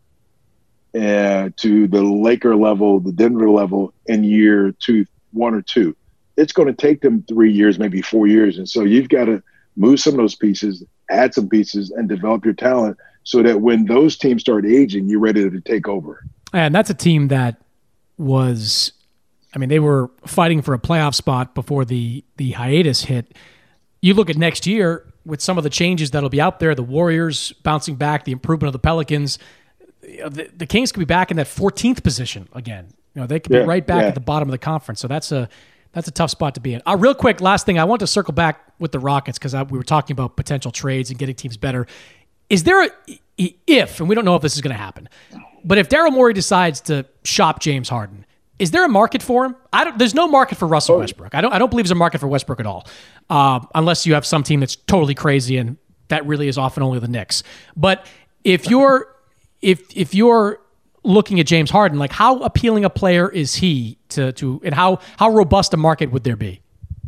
uh, to the Laker level, the Denver level in year two, one or two. It's going to take them three years, maybe four years. And so you've got to move some of those pieces add some pieces, and develop your talent so that when those teams start aging, you're ready to take over. And that's a team that was, I mean, they were fighting for a playoff spot before the the hiatus hit. You look at next year with some of the changes that'll be out there, the Warriors bouncing back, the improvement of the Pelicans, the, the Kings could be back in that fourteenth position again. You know, they could yeah, be right back yeah. at the bottom of the conference. So that's a that's a tough spot to be in. Uh, real quick, last thing, I want to circle back with the Rockets because we were talking about potential trades and getting teams better. Is there a, if, and we don't know if this is going to happen, but if Daryl Morey decides to shop James Harden, is there a market for him? I don't. There's no market for Russell Westbrook. I don't. I don't believe there's a market for Westbrook at all, uh, unless you have some team that's totally crazy, and that really is often only the Knicks. But if you're if if you're looking at James Harden, like how appealing a player is he to to, and how how robust a market would there be?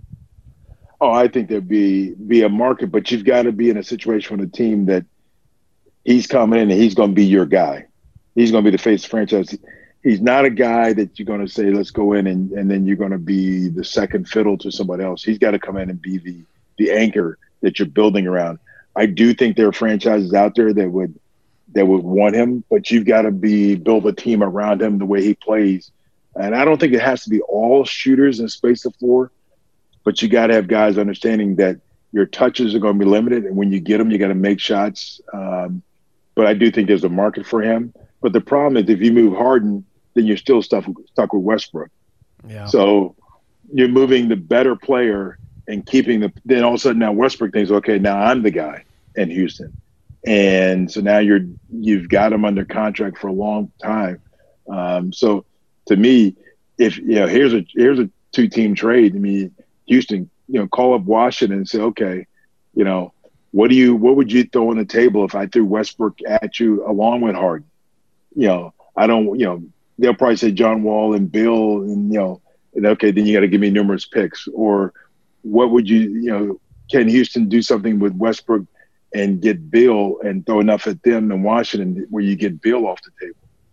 Oh, I think there'd be be a market, but you've got to be in a situation with a team that he's coming in and he's going to be your guy. He's going to be the face of the franchise. He's not a guy that you're going to say, let's go in and, and then you're going to be the second fiddle to somebody else. He's got to come in and be the the anchor that you're building around. I do think there are franchises out there that would that would want him, but you've got to be build a team around him the way he plays. And I don't think it has to be all shooters in space of floor, but you got to have guys understanding that your touches are going to be limited, and when you get them, you got to make shots. Um, but I do think there's a market for him. But the problem is if you move Harden, then you're still stuck, stuck with Westbrook. Yeah. So you're moving the better player and keeping the – then all of a sudden now Westbrook thinks, okay, now I'm the guy in Houston. And so now you're – you've got him under contract for a long time. Um, so to me, if – you know, here's a here's a two-team trade. I mean, Houston, you know, call up Washington and say, okay, you know, what do you – what would you throw on the table if I threw Westbrook at you along with Harden? You know, I don't – you know – they'll probably say John Wall and Bill and, you know, and okay, then you got to give me numerous picks. Or what would you, you know, can Houston do something with Westbrook and get Bill and throw enough at them in Washington where you get Bill off the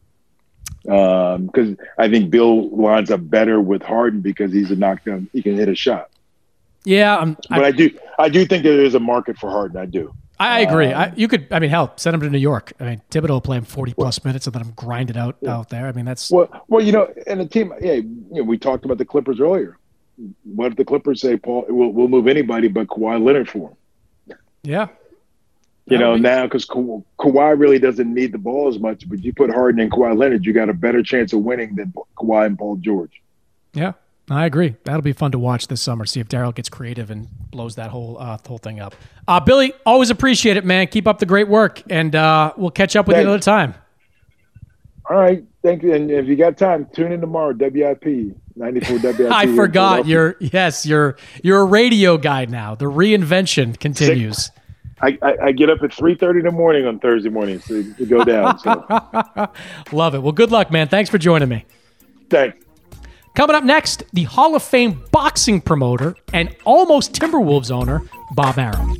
table? Because um, I think Bill lines up better with Harden because he's a knockdown. He can hit a shot. Yeah. Um, but I, I do I do think there is a market for Harden. I do. I agree. Um, I, you could, I mean, hell, send him to New York. I mean, Thibodeau will play him forty plus minutes and let him grind it out yeah. out there. I mean, that's well, well, you know, and the team. Yeah, you know, we talked about the Clippers earlier. What if the Clippers say, Paul, we'll, we'll move anybody but Kawhi Leonard for him? Yeah. You know, be... now because Ka- Kawhi really doesn't need the ball as much, but you put Harden and Kawhi Leonard, you got a better chance of winning than Kawhi and Paul George. Yeah. I agree. That'll be fun to watch this summer, see if Daryl gets creative and blows that whole uh, whole thing up. Uh, Billy, always appreciate it, man. Keep up the great work, and uh, we'll catch up with Thanks. you another time. All right. Thank you. And if you got time, tune in tomorrow, W I P, ninety-four W I P. I forgot. You're, yes, you're you're a radio guy now. The reinvention continues. I, I, I get up at three thirty in the morning on Thursday mornings to, to go down. So. Love it. Well, good luck, man. Thanks for joining me. Thanks. Coming up next, the Hall of Fame boxing promoter and almost Timberwolves owner, Bob Arum.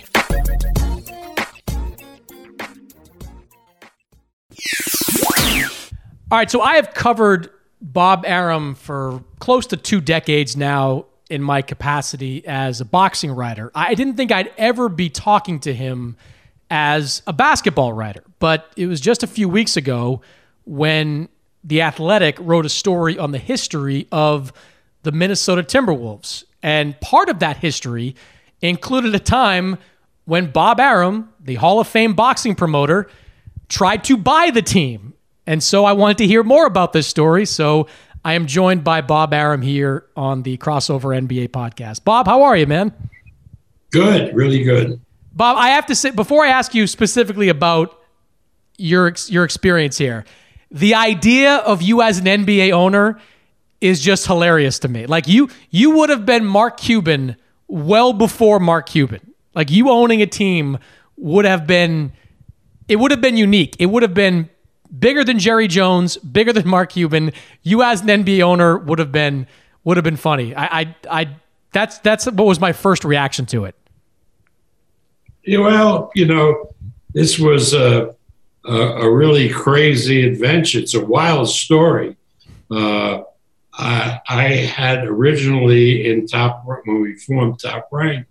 All right, so I have covered Bob Arum for close to two decades now in my capacity as a boxing writer. I didn't think I'd ever be talking to him as a basketball writer, but it was just a few weeks ago when The Athletic wrote a story on the history of the Minnesota Timberwolves. And part of that history included a time when Bob Arum, the Hall of Fame boxing promoter, tried to buy the team. And so I wanted to hear more about this story. So I am joined by Bob Arum here on the Crossover N B A podcast. Bob, how are you, man? Good, really good. Bob, I have to say, before I ask you specifically about your your experience here, the idea of you as an N B A owner is just hilarious to me. Like you, you would have been Mark Cuban well before Mark Cuban. Like you owning a team would have been, it would have been unique. It would have been bigger than Jerry Jones, bigger than Mark Cuban. You as an N B A owner would have been, would have been funny. I, I, I that's that's what was my first reaction to it. Yeah, well, you know, this was a. Uh, a really crazy adventure. It's a wild story. Uh, I, I had originally in Top, when we formed Top Rank,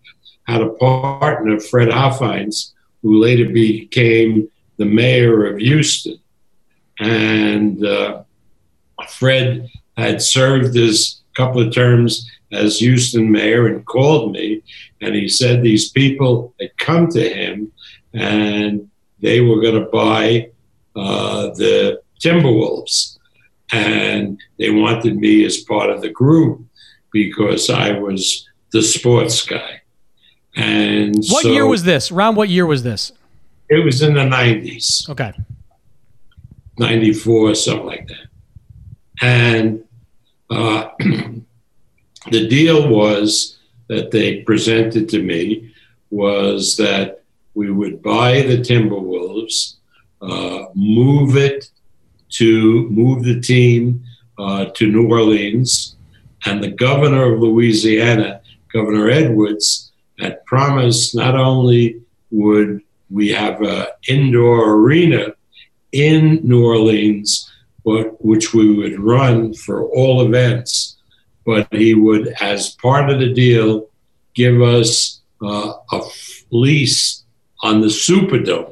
had a partner, Fred Hoffheinz, who later became the mayor of Houston. And uh, Fred had served his couple of terms as Houston mayor and called me, and he said these people had come to him and they were going to buy uh, the Timberwolves, and they wanted me as part of the group because I was the sports guy. And what so year was this? Around what year was this? It was in the nineties. Okay. ninety-four, something like that. And uh, the deal was that they presented to me was that we would buy the Timberwolves, uh, move it to move the team uh, to New Orleans, and the governor of Louisiana, Governor Edwards, had promised not only would we have an indoor arena in New Orleans, but which we would run for all events, but he would, as part of the deal, give us uh, a lease on the Superdome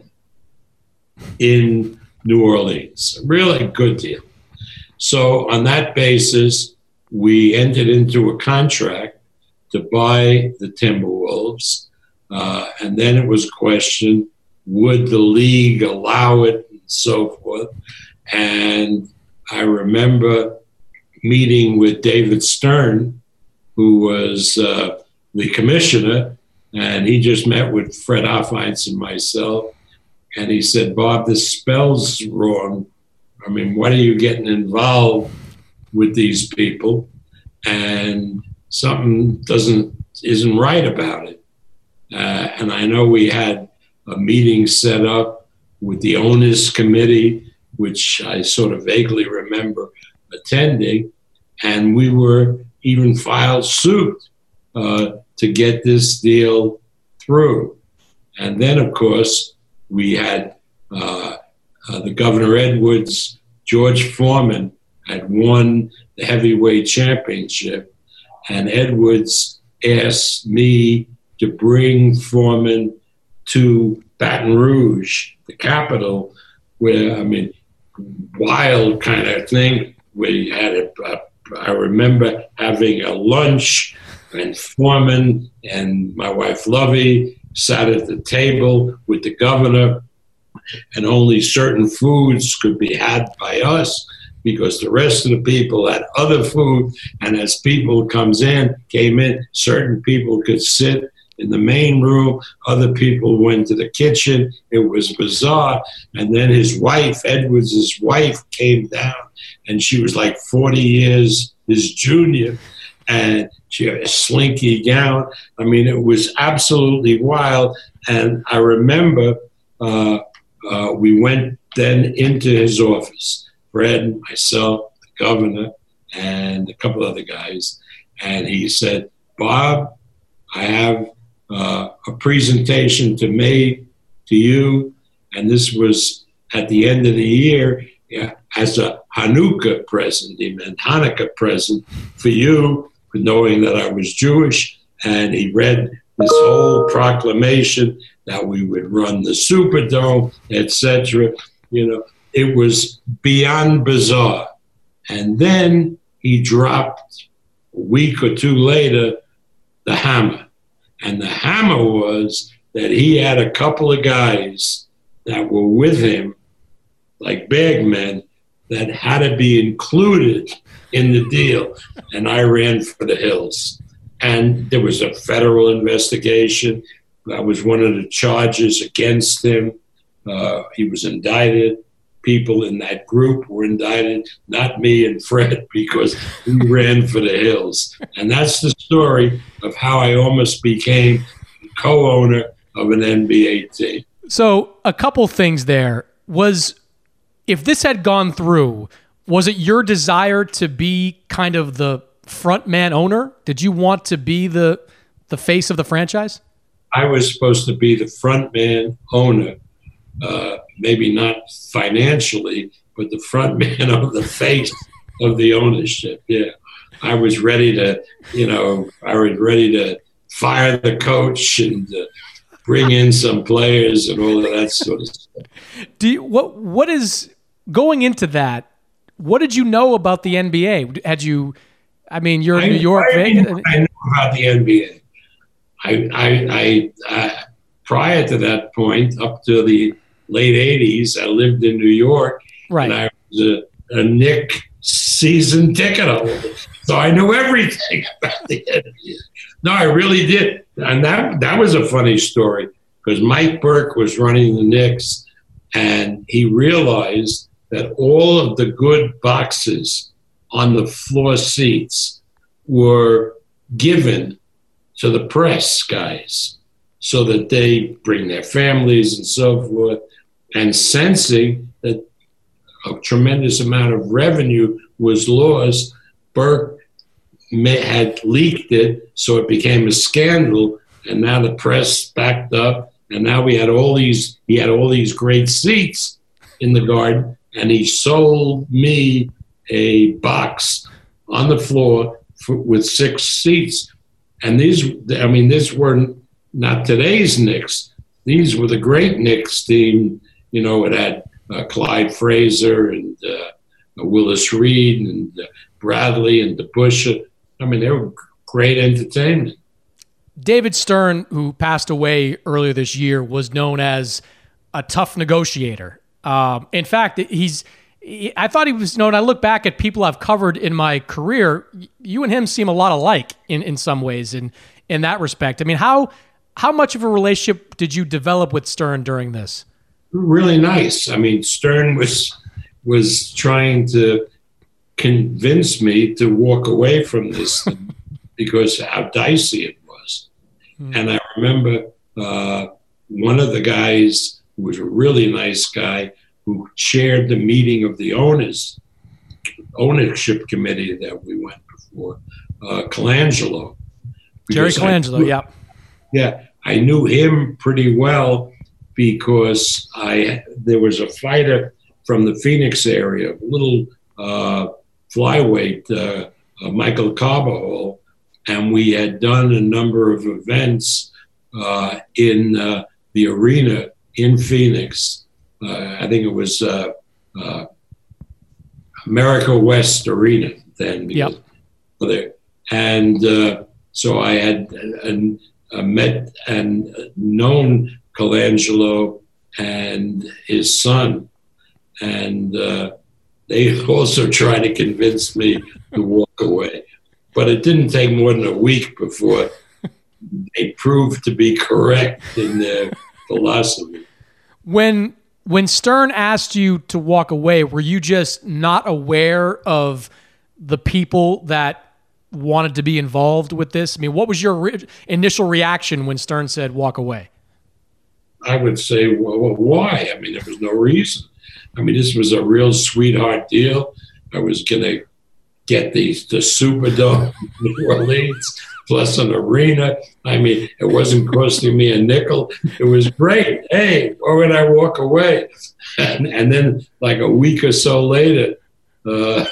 in New Orleans. A really good deal. So on that basis, we entered into a contract to buy the Timberwolves, uh, and then it was a question, would the league allow it, and so forth. And I remember meeting with David Stern, who was uh, the commissioner, and he just met with Fred Hoffheinz and myself. And he said, Bob, this spells wrong. I mean, what are you getting involved with these people? And something doesn't isn't right about it. Uh, and I know we had a meeting set up with the owners committee, which I sort of vaguely remember attending, and we were even filed suit uh, to get this deal through. And then, of course, we had uh, uh, the Governor Edwards, George Foreman had won the heavyweight championship, and Edwards asked me to bring Foreman to Baton Rouge, the capital, where, I mean, wild kind of thing. We had a, a I remember having a lunch, and Foreman and my wife Lovey sat at the table with the governor, and only certain foods could be had by us because the rest of the people had other food. And as people comes in, came in, certain people could sit in the main room, other people went to the kitchen. It was bizarre. And then his wife, Edwards' wife, came down, and she was like forty years his junior, and she had a slinky gown. I mean, it was absolutely wild. And I remember uh, uh, we went then into his office, Fred, myself, the governor, and a couple other guys. And he said, Bob, I have uh, a presentation to make to you. And this was at the end of the year, yeah, as a Hanukkah present, he meant Hanukkah present for you, for knowing that I was Jewish. And he read this whole proclamation that we would run the Superdome, et cetera. You know, it was beyond bizarre. And then he dropped a week or two later the hammer. And the hammer was that he had a couple of guys that were with him, like bagmen, that had to be included in the deal. And I ran for the hills. And there was a federal investigation. That was one of the charges against him. Uh, he was indicted. People in that group were indicted, not me and Fred, because we ran for the hills. And that's the story of how I almost became co-owner of an N B A team. So a couple things there. Was, if this had gone through, was it your desire to be kind of the front man owner? Did you want to be the the face of the franchise? I was supposed to be the front man owner, uh, maybe not financially, but the front man of the face of the ownership. Yeah, I was ready to, you know, I was ready to fire the coach and uh, bring in some players and all of that sort of stuff. Do you, what what is going into that? What did you know about the N B A? Had you? I mean, you're in I, New York. I, Vegas. I know about the N B A. I, I, I, I prior to that point, up to the late eighties, I lived in New York, right? And I was a, a Knick season ticket holder, so I knew everything about the N B A. No, I really did, and that that was a funny story because Mike Burke was running the Knicks, and he realized that all of the good boxes on the floor seats were given to the press guys so that they bring their families and so forth, and sensing that a tremendous amount of revenue was lost, Burke may, had leaked it, so it became a scandal, and now the press backed up, and now we had all these, he had all these great seats in the Garden, and he sold me a box on the floor for, with six seats. And these, I mean, these were not today's Knicks. These were the great Knicks team. You know, it had uh, Clyde Frazier and uh, Willis Reed and uh, Bradley and DeBusschere. I mean, they were great entertainment. David Stern, who passed away earlier this year, was known as a tough negotiator. Um, in fact, he's. I thought he was known. I look back at people I've covered in my career. You and him seem a lot alike in, in some ways, in in that respect. I mean, how how much of a relationship did you develop with Stern during this? Really nice. I mean, Stern was was trying to convince me to walk away from this because how dicey it was. Mm. And I remember uh, one of the guys who was a really nice guy who chaired the meeting of the owners, ownership committee that we went before, uh, Colangelo. Jerry Colangelo, knew, yeah. Yeah, I knew him pretty well because I there was a fighter from the Phoenix area, a little uh, flyweight, uh, uh, Michael Carbajal, and we had done a number of events uh, in uh, the arena in Phoenix. Uh, I think it was uh, uh, America West Arena then. Yep. There. And uh, so I had uh, uh, met and known Colangelo and his son. And uh, they also tried to convince me to walk away. But it didn't take more than a week before they proved to be correct in their philosophy. When when Stern asked you to walk away, were you just not aware of the people that wanted to be involved with this? I mean, what was your re- initial reaction when Stern said walk away? I would say, well, well, why? I mean, there was no reason. I mean, this was a real sweetheart deal. I was going to get these the Superdome in New Orleans plus an arena. I mean, it wasn't costing me a nickel. It was great. Hey, why would I walk away? And, and then like a week or so later, uh,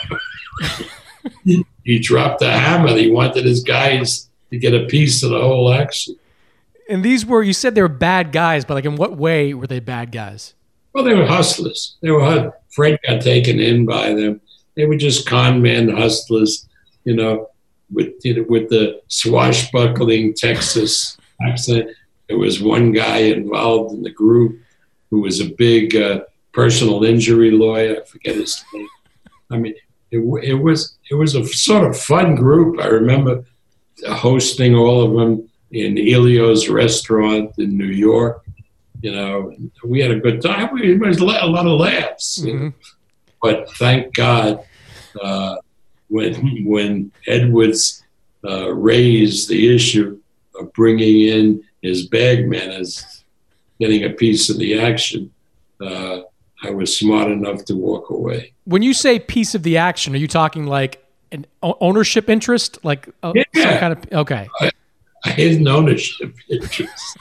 he, he dropped the hammer. He wanted his guys to get a piece of the whole action. And these were, you said they were bad guys, but like in what way were they bad guys? Well, they were hustlers. They were, Fred got taken in by them. They were just con men hustlers, you know, with you know, with the swashbuckling Texas accent. There was one guy involved in the group who was a big uh, personal injury lawyer. I forget his name. I mean, it, it was it was a sort of fun group. I remember hosting all of them in Elio's restaurant in New York. You know, we had a good time. It was a lot of laughs. Mm-hmm. You know? But thank God, uh, when when Edwards uh, raised the issue of bringing in his bagman as getting a piece of the action, uh, I was smart enough to walk away. When you say piece of the action, are you talking like an ownership interest, like uh, yeah. some kind of? Okay, I, I had an ownership interest.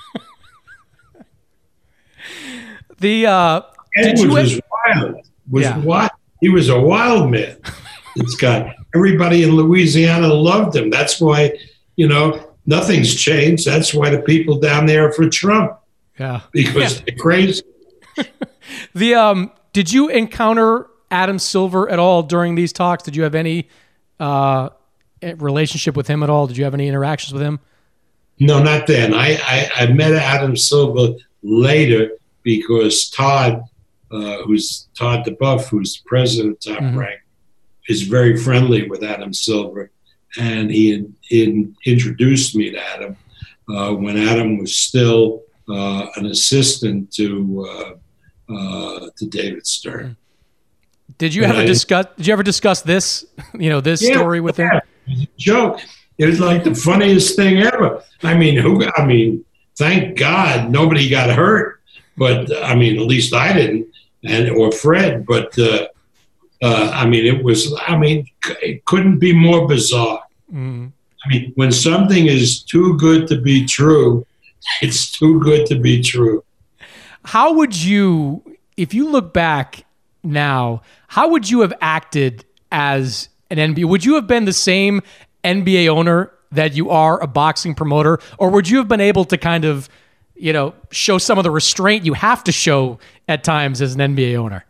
the uh, Edwards did you was wild. Was yeah. wild. He was a wild man. This guy. Everybody in Louisiana loved him. That's why, you know, nothing's changed. That's why the people down there are for Trump. Yeah. Because yeah. they're crazy. the um, Did you encounter Adam Silver at all during these talks? Did you have any uh, relationship with him at all? Did you have any interactions with him? No, not then. I, I, I met Adam Silver later because Todd, uh, who's Todd DeBuff, who's the president of Top mm-hmm. Rank, is very friendly with Adam Silver. And he, he introduced me to Adam uh, when Adam was still uh, an assistant to uh, uh, to David Stern. Did you and ever I, discuss? Did you ever discuss this? You know, this yeah, story with yeah. him? It was a joke. It was like the funniest thing ever. I mean, who? I mean, thank God nobody got hurt. But I mean, at least I didn't, and or Fred. But uh, uh, I mean, it was. I mean, it couldn't be more bizarre. Mm. I mean, when something is too good to be true, it's too good to be true. How would you, if you look back now, how would you have acted as an N B A? Would you have been the same N B A owner that you are a boxing promoter, or would you have been able to kind of, you know, show some of the restraint you have to show at times as an N B A owner?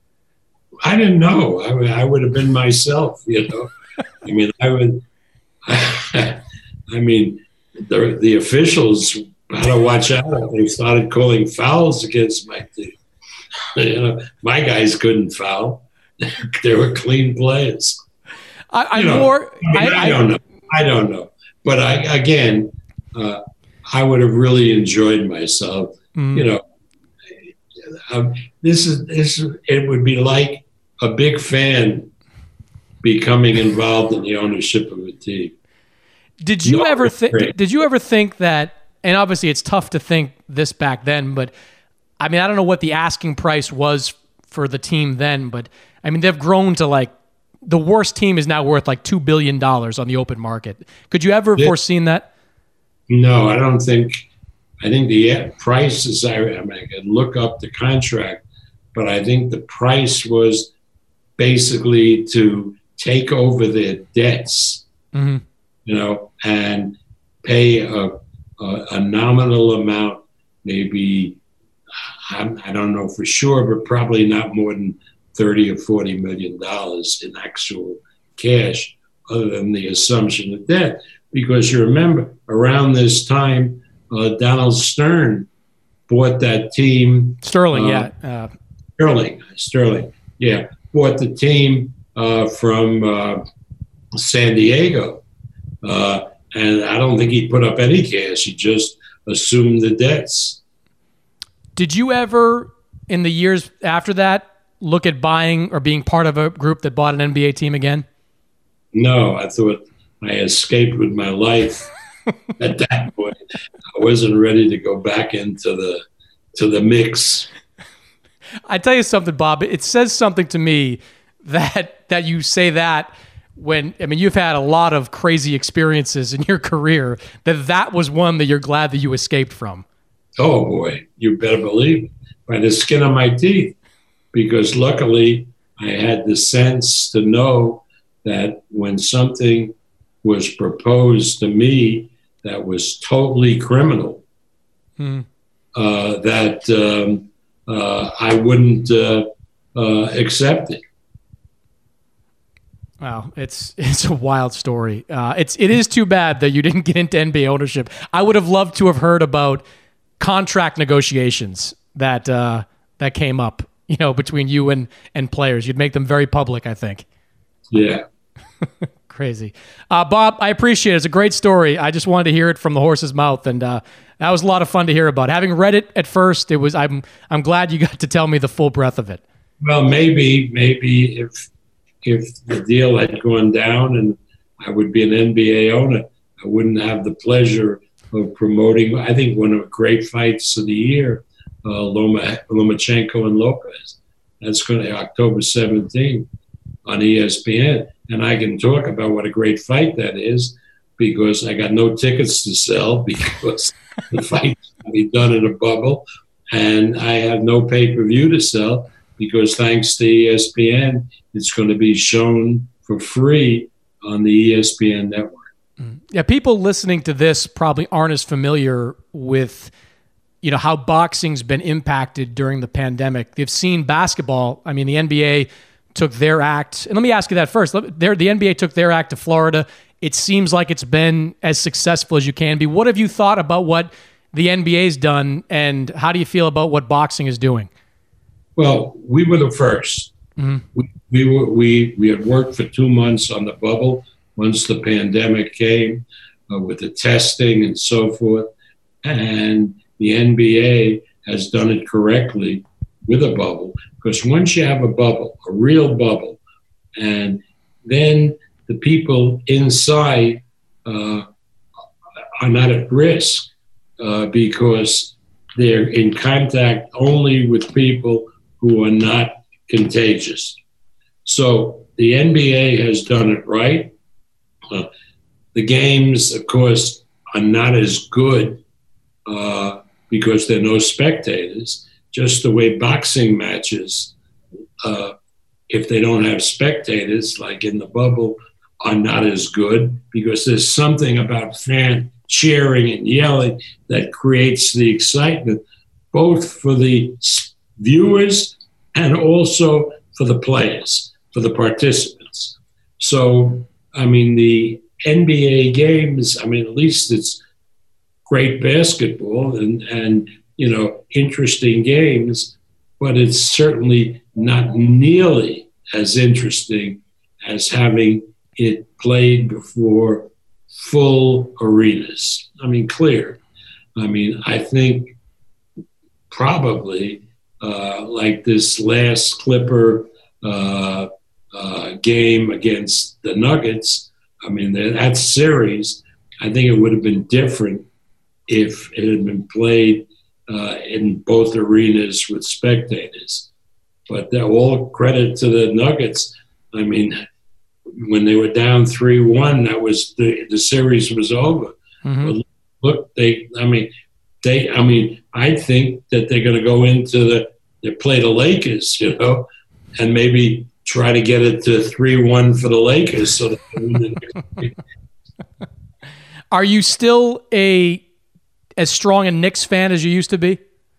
I didn't know. I would, I would have been myself, you know. I mean, I would. I mean, the the officials had to watch out. They started calling fouls against my team. You know, my guys couldn't foul. They were clean players. I, I'm you know, more. I, mean, I, I don't know. I don't know. But I again, uh, I would have really enjoyed myself. Mm. You know, um, this is this. It would be like a big fan becoming involved in the ownership of a team. Did you no, ever think? Did you ever think that? And obviously, it's tough to think this back then. But I mean, I don't know what the asking price was for the team then. But I mean, they've grown to like the worst team is now worth like two billion dollars on the open market. Could you ever have yeah. foreseen that? No, I don't think. I think the price is. I, I mean, I could look up the contract, but I think the price was basically to take over their debts. Mm-hmm. You know, and pay a, a, a nominal amount, maybe, I, I don't know for sure, but probably not more than thirty or forty million dollars in actual cash, other than the assumption of debt. Because you remember, around this time, uh, Donald Stern bought that team. Sterling, uh, yeah. Uh, Sterling, Sterling, yeah. Bought the team uh, from uh, San Diego. Uh, and I don't think he put up any cash. He just assumed the debts. Did you ever, in the years after that, look at buying or being part of a group that bought an N B A team again? No, I thought I escaped with my life at that point. I wasn't ready to go back into the to the mix. I tell you something, Bob. It says something to me that that you say that. When, I mean, you've had a lot of crazy experiences in your career, that that was one that you're glad that you escaped from. Oh, boy. You better believe it. By the skin of my teeth. Because luckily, I had the sense to know that when something was proposed to me that was totally criminal, hmm. uh, that um, uh, I wouldn't uh, uh, accept it. Wow, it's it's a wild story. Uh, it's it is too bad that you didn't get into N B A ownership. I would have loved to have heard about contract negotiations that uh, that came up, you know, between you and and players. You'd make them very public, I think. Yeah. Crazy, uh, Bob. I appreciate it. It's a great story. I just wanted to hear it from the horse's mouth, and uh, that was a lot of fun to hear about. Having read it at first, it was. I'm I'm glad you got to tell me the full breadth of it. Well, maybe maybe if. If the deal had gone down and I would be an N B A owner, I wouldn't have the pleasure of promoting, I think, one of the great fights of the year, uh, Loma, Lomachenko and Lopez. That's going to be October seventeenth on E S P N. And I can talk about what a great fight that is because I got no tickets to sell because the fight's going to be done in a bubble. And I have no pay-per-view to sell because thanks to E S P N, it's going to be shown for free on the E S P N network. Yeah, people listening to this probably aren't as familiar with, you know, how boxing's been impacted during the pandemic. They've seen basketball. I mean, the N B A took their act. And let me ask you that first. There, the N B A took their act to Florida. It seems like it's been as successful as you can be. What have you thought about what the N B A's done, and how do you feel about what boxing is doing? Well, we were the first. Mm-hmm. We, we were we we had worked for two months on the bubble once the pandemic came, uh, with the testing and so forth, and the N B A has done it correctly with a bubble, because once you have a bubble, a real bubble, and then the people inside uh, are not at risk uh, because they're in contact only with people who are not contagious. So the N B A has done it right. Uh, the games, of course, are not as good uh, because there are no spectators, just the way boxing matches, uh, if they don't have spectators, like in the bubble, are not as good, because there's something about fan cheering and yelling that creates the excitement, both for the viewers and also for the players, for the participants. So, I mean, the N B A games, I mean, at least it's great basketball and, and you know, interesting games, but it's certainly not nearly as interesting as having it played before full arenas. I mean, clear. I mean, I think probably uh, like this last Clipper uh, uh, game against the Nuggets, I mean, that series, I think it would have been different if it had been played uh, in both arenas with spectators. But all credit to the Nuggets. I mean, when they were down three one, that was the the series was over. Mm-hmm. But look, they, I mean, they, I mean, I think that they're going to go into the, they play the Lakers, you know, and maybe try to get it to three one for the Lakers. So that they win the next. Are you still a as strong a Knicks fan as you used to be?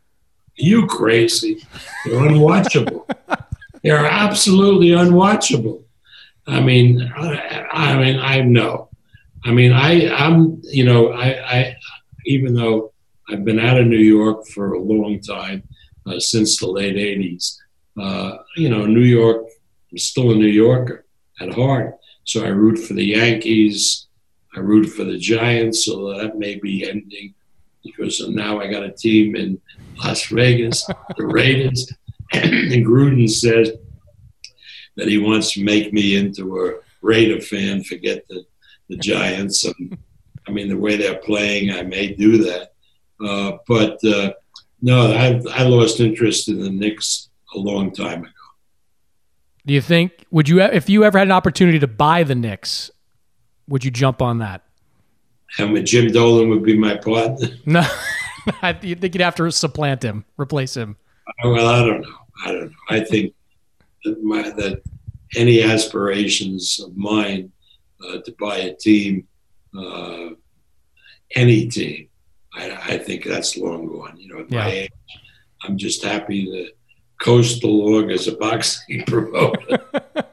You crazy? They're unwatchable. They're absolutely unwatchable. I mean, I, I mean, I know. I mean, I, I'm, you know, I, I, even though I've been out of New York for a long time, uh, since the late eighties, uh, you know, New York, I'm still a New Yorker at heart. So I root for the Yankees. I root for the Giants, so that may be ending because now I got a team in Las Vegas, the Raiders, and Gruden says that he wants to make me into a Raider fan, forget the, the Giants. And, I mean, the way they're playing, I may do that. Uh, but, uh, no, I, I lost interest in the Knicks a long time ago. Do you think, would you, if you ever had an opportunity to buy the Knicks, would you jump on that? And Jim Dolan would be my partner? No. You think you'd have to supplant him, replace him? Well, I don't know. I don't know. I think that, my, that any aspirations of mine uh, to buy a team, uh, any team, I, I think that's long gone. You know, at yeah. my age, I'm just happy to coast along as a boxing promoter.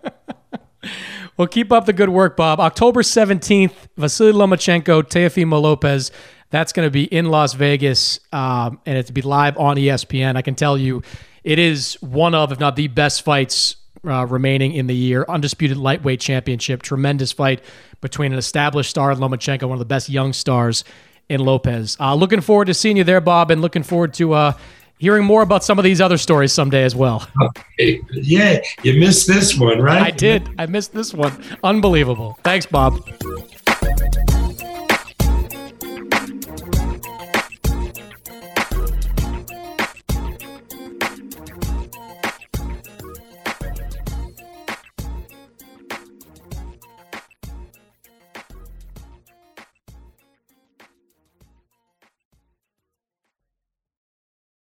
Well, keep up the good work, Bob. October seventeenth, Vasily Lomachenko, Teofimo Lopez. That's going to be in Las Vegas, um, and it's to be live on E S P N. I can tell you it is one of, if not the best fights uh, remaining in the year. Undisputed lightweight championship. Tremendous fight between an established star in Lomachenko, one of the best young stars in Lopez. Uh, looking forward to seeing you there, Bob, and looking forward to uh, hearing more about some of these other stories someday as well. Okay. Yeah, you missed this one, right? I did. I missed this one. Unbelievable. Thanks, Bob.